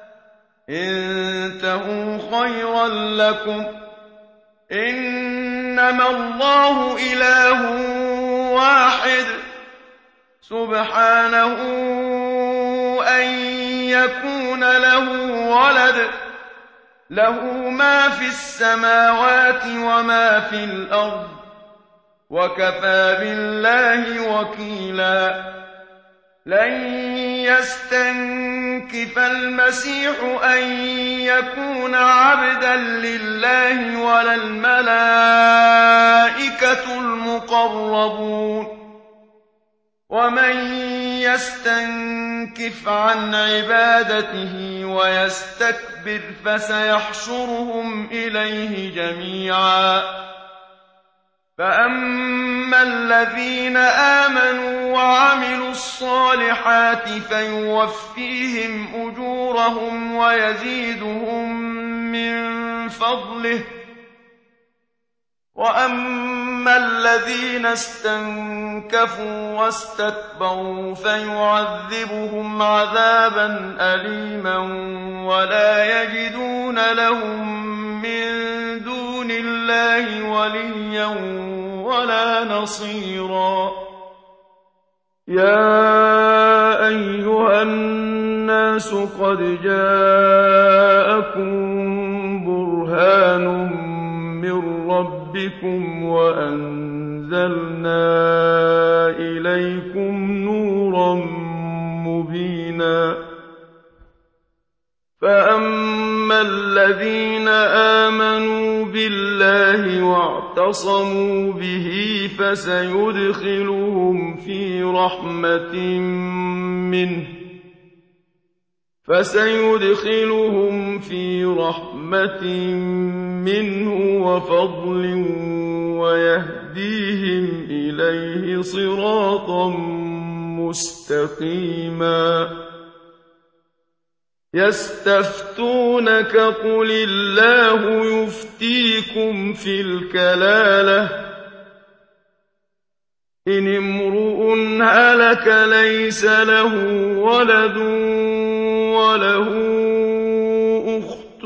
Speaker 1: انتَهُوا خَيْرًا لَّكُمْ ۚ إِنَّمَا اللَّهُ إِلَٰهٌ وَاحِدٌ ۖ سُبْحَانَهُ أَن يَكُونَ لَهُ وَلَدٌ ۘ لَّهُ مَا فِي السَّمَاوَاتِ وَمَا فِي الْأَرْضِ ۚ وَكَفَىٰ بِاللَّهِ وَكِيلًا. لَن يَسْتَنكِفَ الْمَسِيحُ أَن يَكُونَ عَبْدًا لِّلَّهِ وَلَا الْمَلَائِكَةُ الْمُقَرَّبُونَ ۚ وَمَن يَسْتَنكِفْ عَنْ عِبَادَتِهِ وَيَسْتَكْبِرْ فَسَيَحْشُرُهُمْ إِلَيْهِ جَمِيعًا. فَأَمَّا الَّذِينَ آمَنُوا وَعَمِلُوا الصَّالِحَاتِ فَيُوَفِّيهِمْ أُجُورَهُمْ وَيَزِيدُهُم مِّن فَضْلِهِ ۖ وَأَمَّا الَّذِينَ اسْتَنكَفُوا وَاسْتَكْبَرُوا فَيُعَذِّبُهُمْ عَذَابًا أَلِيمًا وَلَا يَجِدُونَ لَهُم مِّن دُونِ اللَّهِ وَلِيًّا وَلَا نَصِيرًا. يَا أَيُّهَا النَّاسُ قَدْ جَاءَكُم بُرْهَانٌ مِّن رَّبِّكُمْ وَأَنزَلْنَا إِلَيْكُمْ نُورًا مُّبِينًا فَأَمَّا الَّذِينَ آمَنُوا بِاللَّهِ وَاعْتَصَمُوا بِهِ فَسَيُدْخِلُهُمْ فِي رَحْمَةٍ مِّنْهُ فَسَيُدْخِلُهُمْ فِي رَحْمَةٍ مِّنْهُ وَفَضْلٍ وَيَهْدِيهِمْ إِلَيْهِ صِرَاطًا مُّسْتَقِيمًا يَسْتَفْتُونَكَ قُلِ اللَّهُ يُفْتِيكُمْ فِي الْكَلَالَةِ إِنِ امْرُؤٌ هَلَكَ لَيْسَ لَهُ وَلَدٌ وَلَهُ أُخْتٌ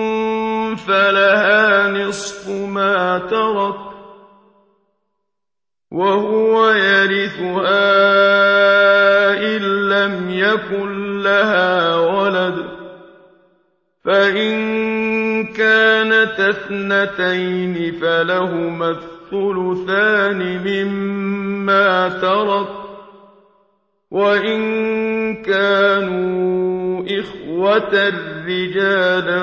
Speaker 1: فَلَهَا نِصْفُ مَا تَرَكَ وَهُوَ يَرِثُهَا إِن لَّمْ يَكُن لَّهَا وَلَدٌ ۚ فَإِن كَانَتَا اثْنَتَيْنِ فَلَهُمَا الثُّلُثَانِ مِمَّا تَرَكَ ۚ وَإِن كَانُوا إِخْوَةً رِّجَالًا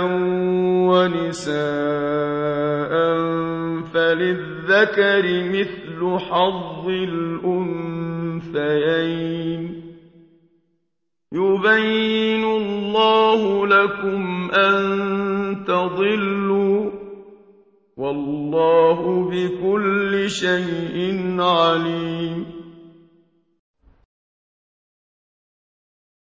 Speaker 1: وَنِسَاءً فَلِلذَّكَرِ مِثْلُ حَظِّ الْأُنثَيَيْنِ ۗ يُبَيِّنُ اللَّهُ لَكُمْ أَن تَضِلُّوا ۗ وَاللَّهُ بِكُلِّ شَيْءٍ عَلِيمٌ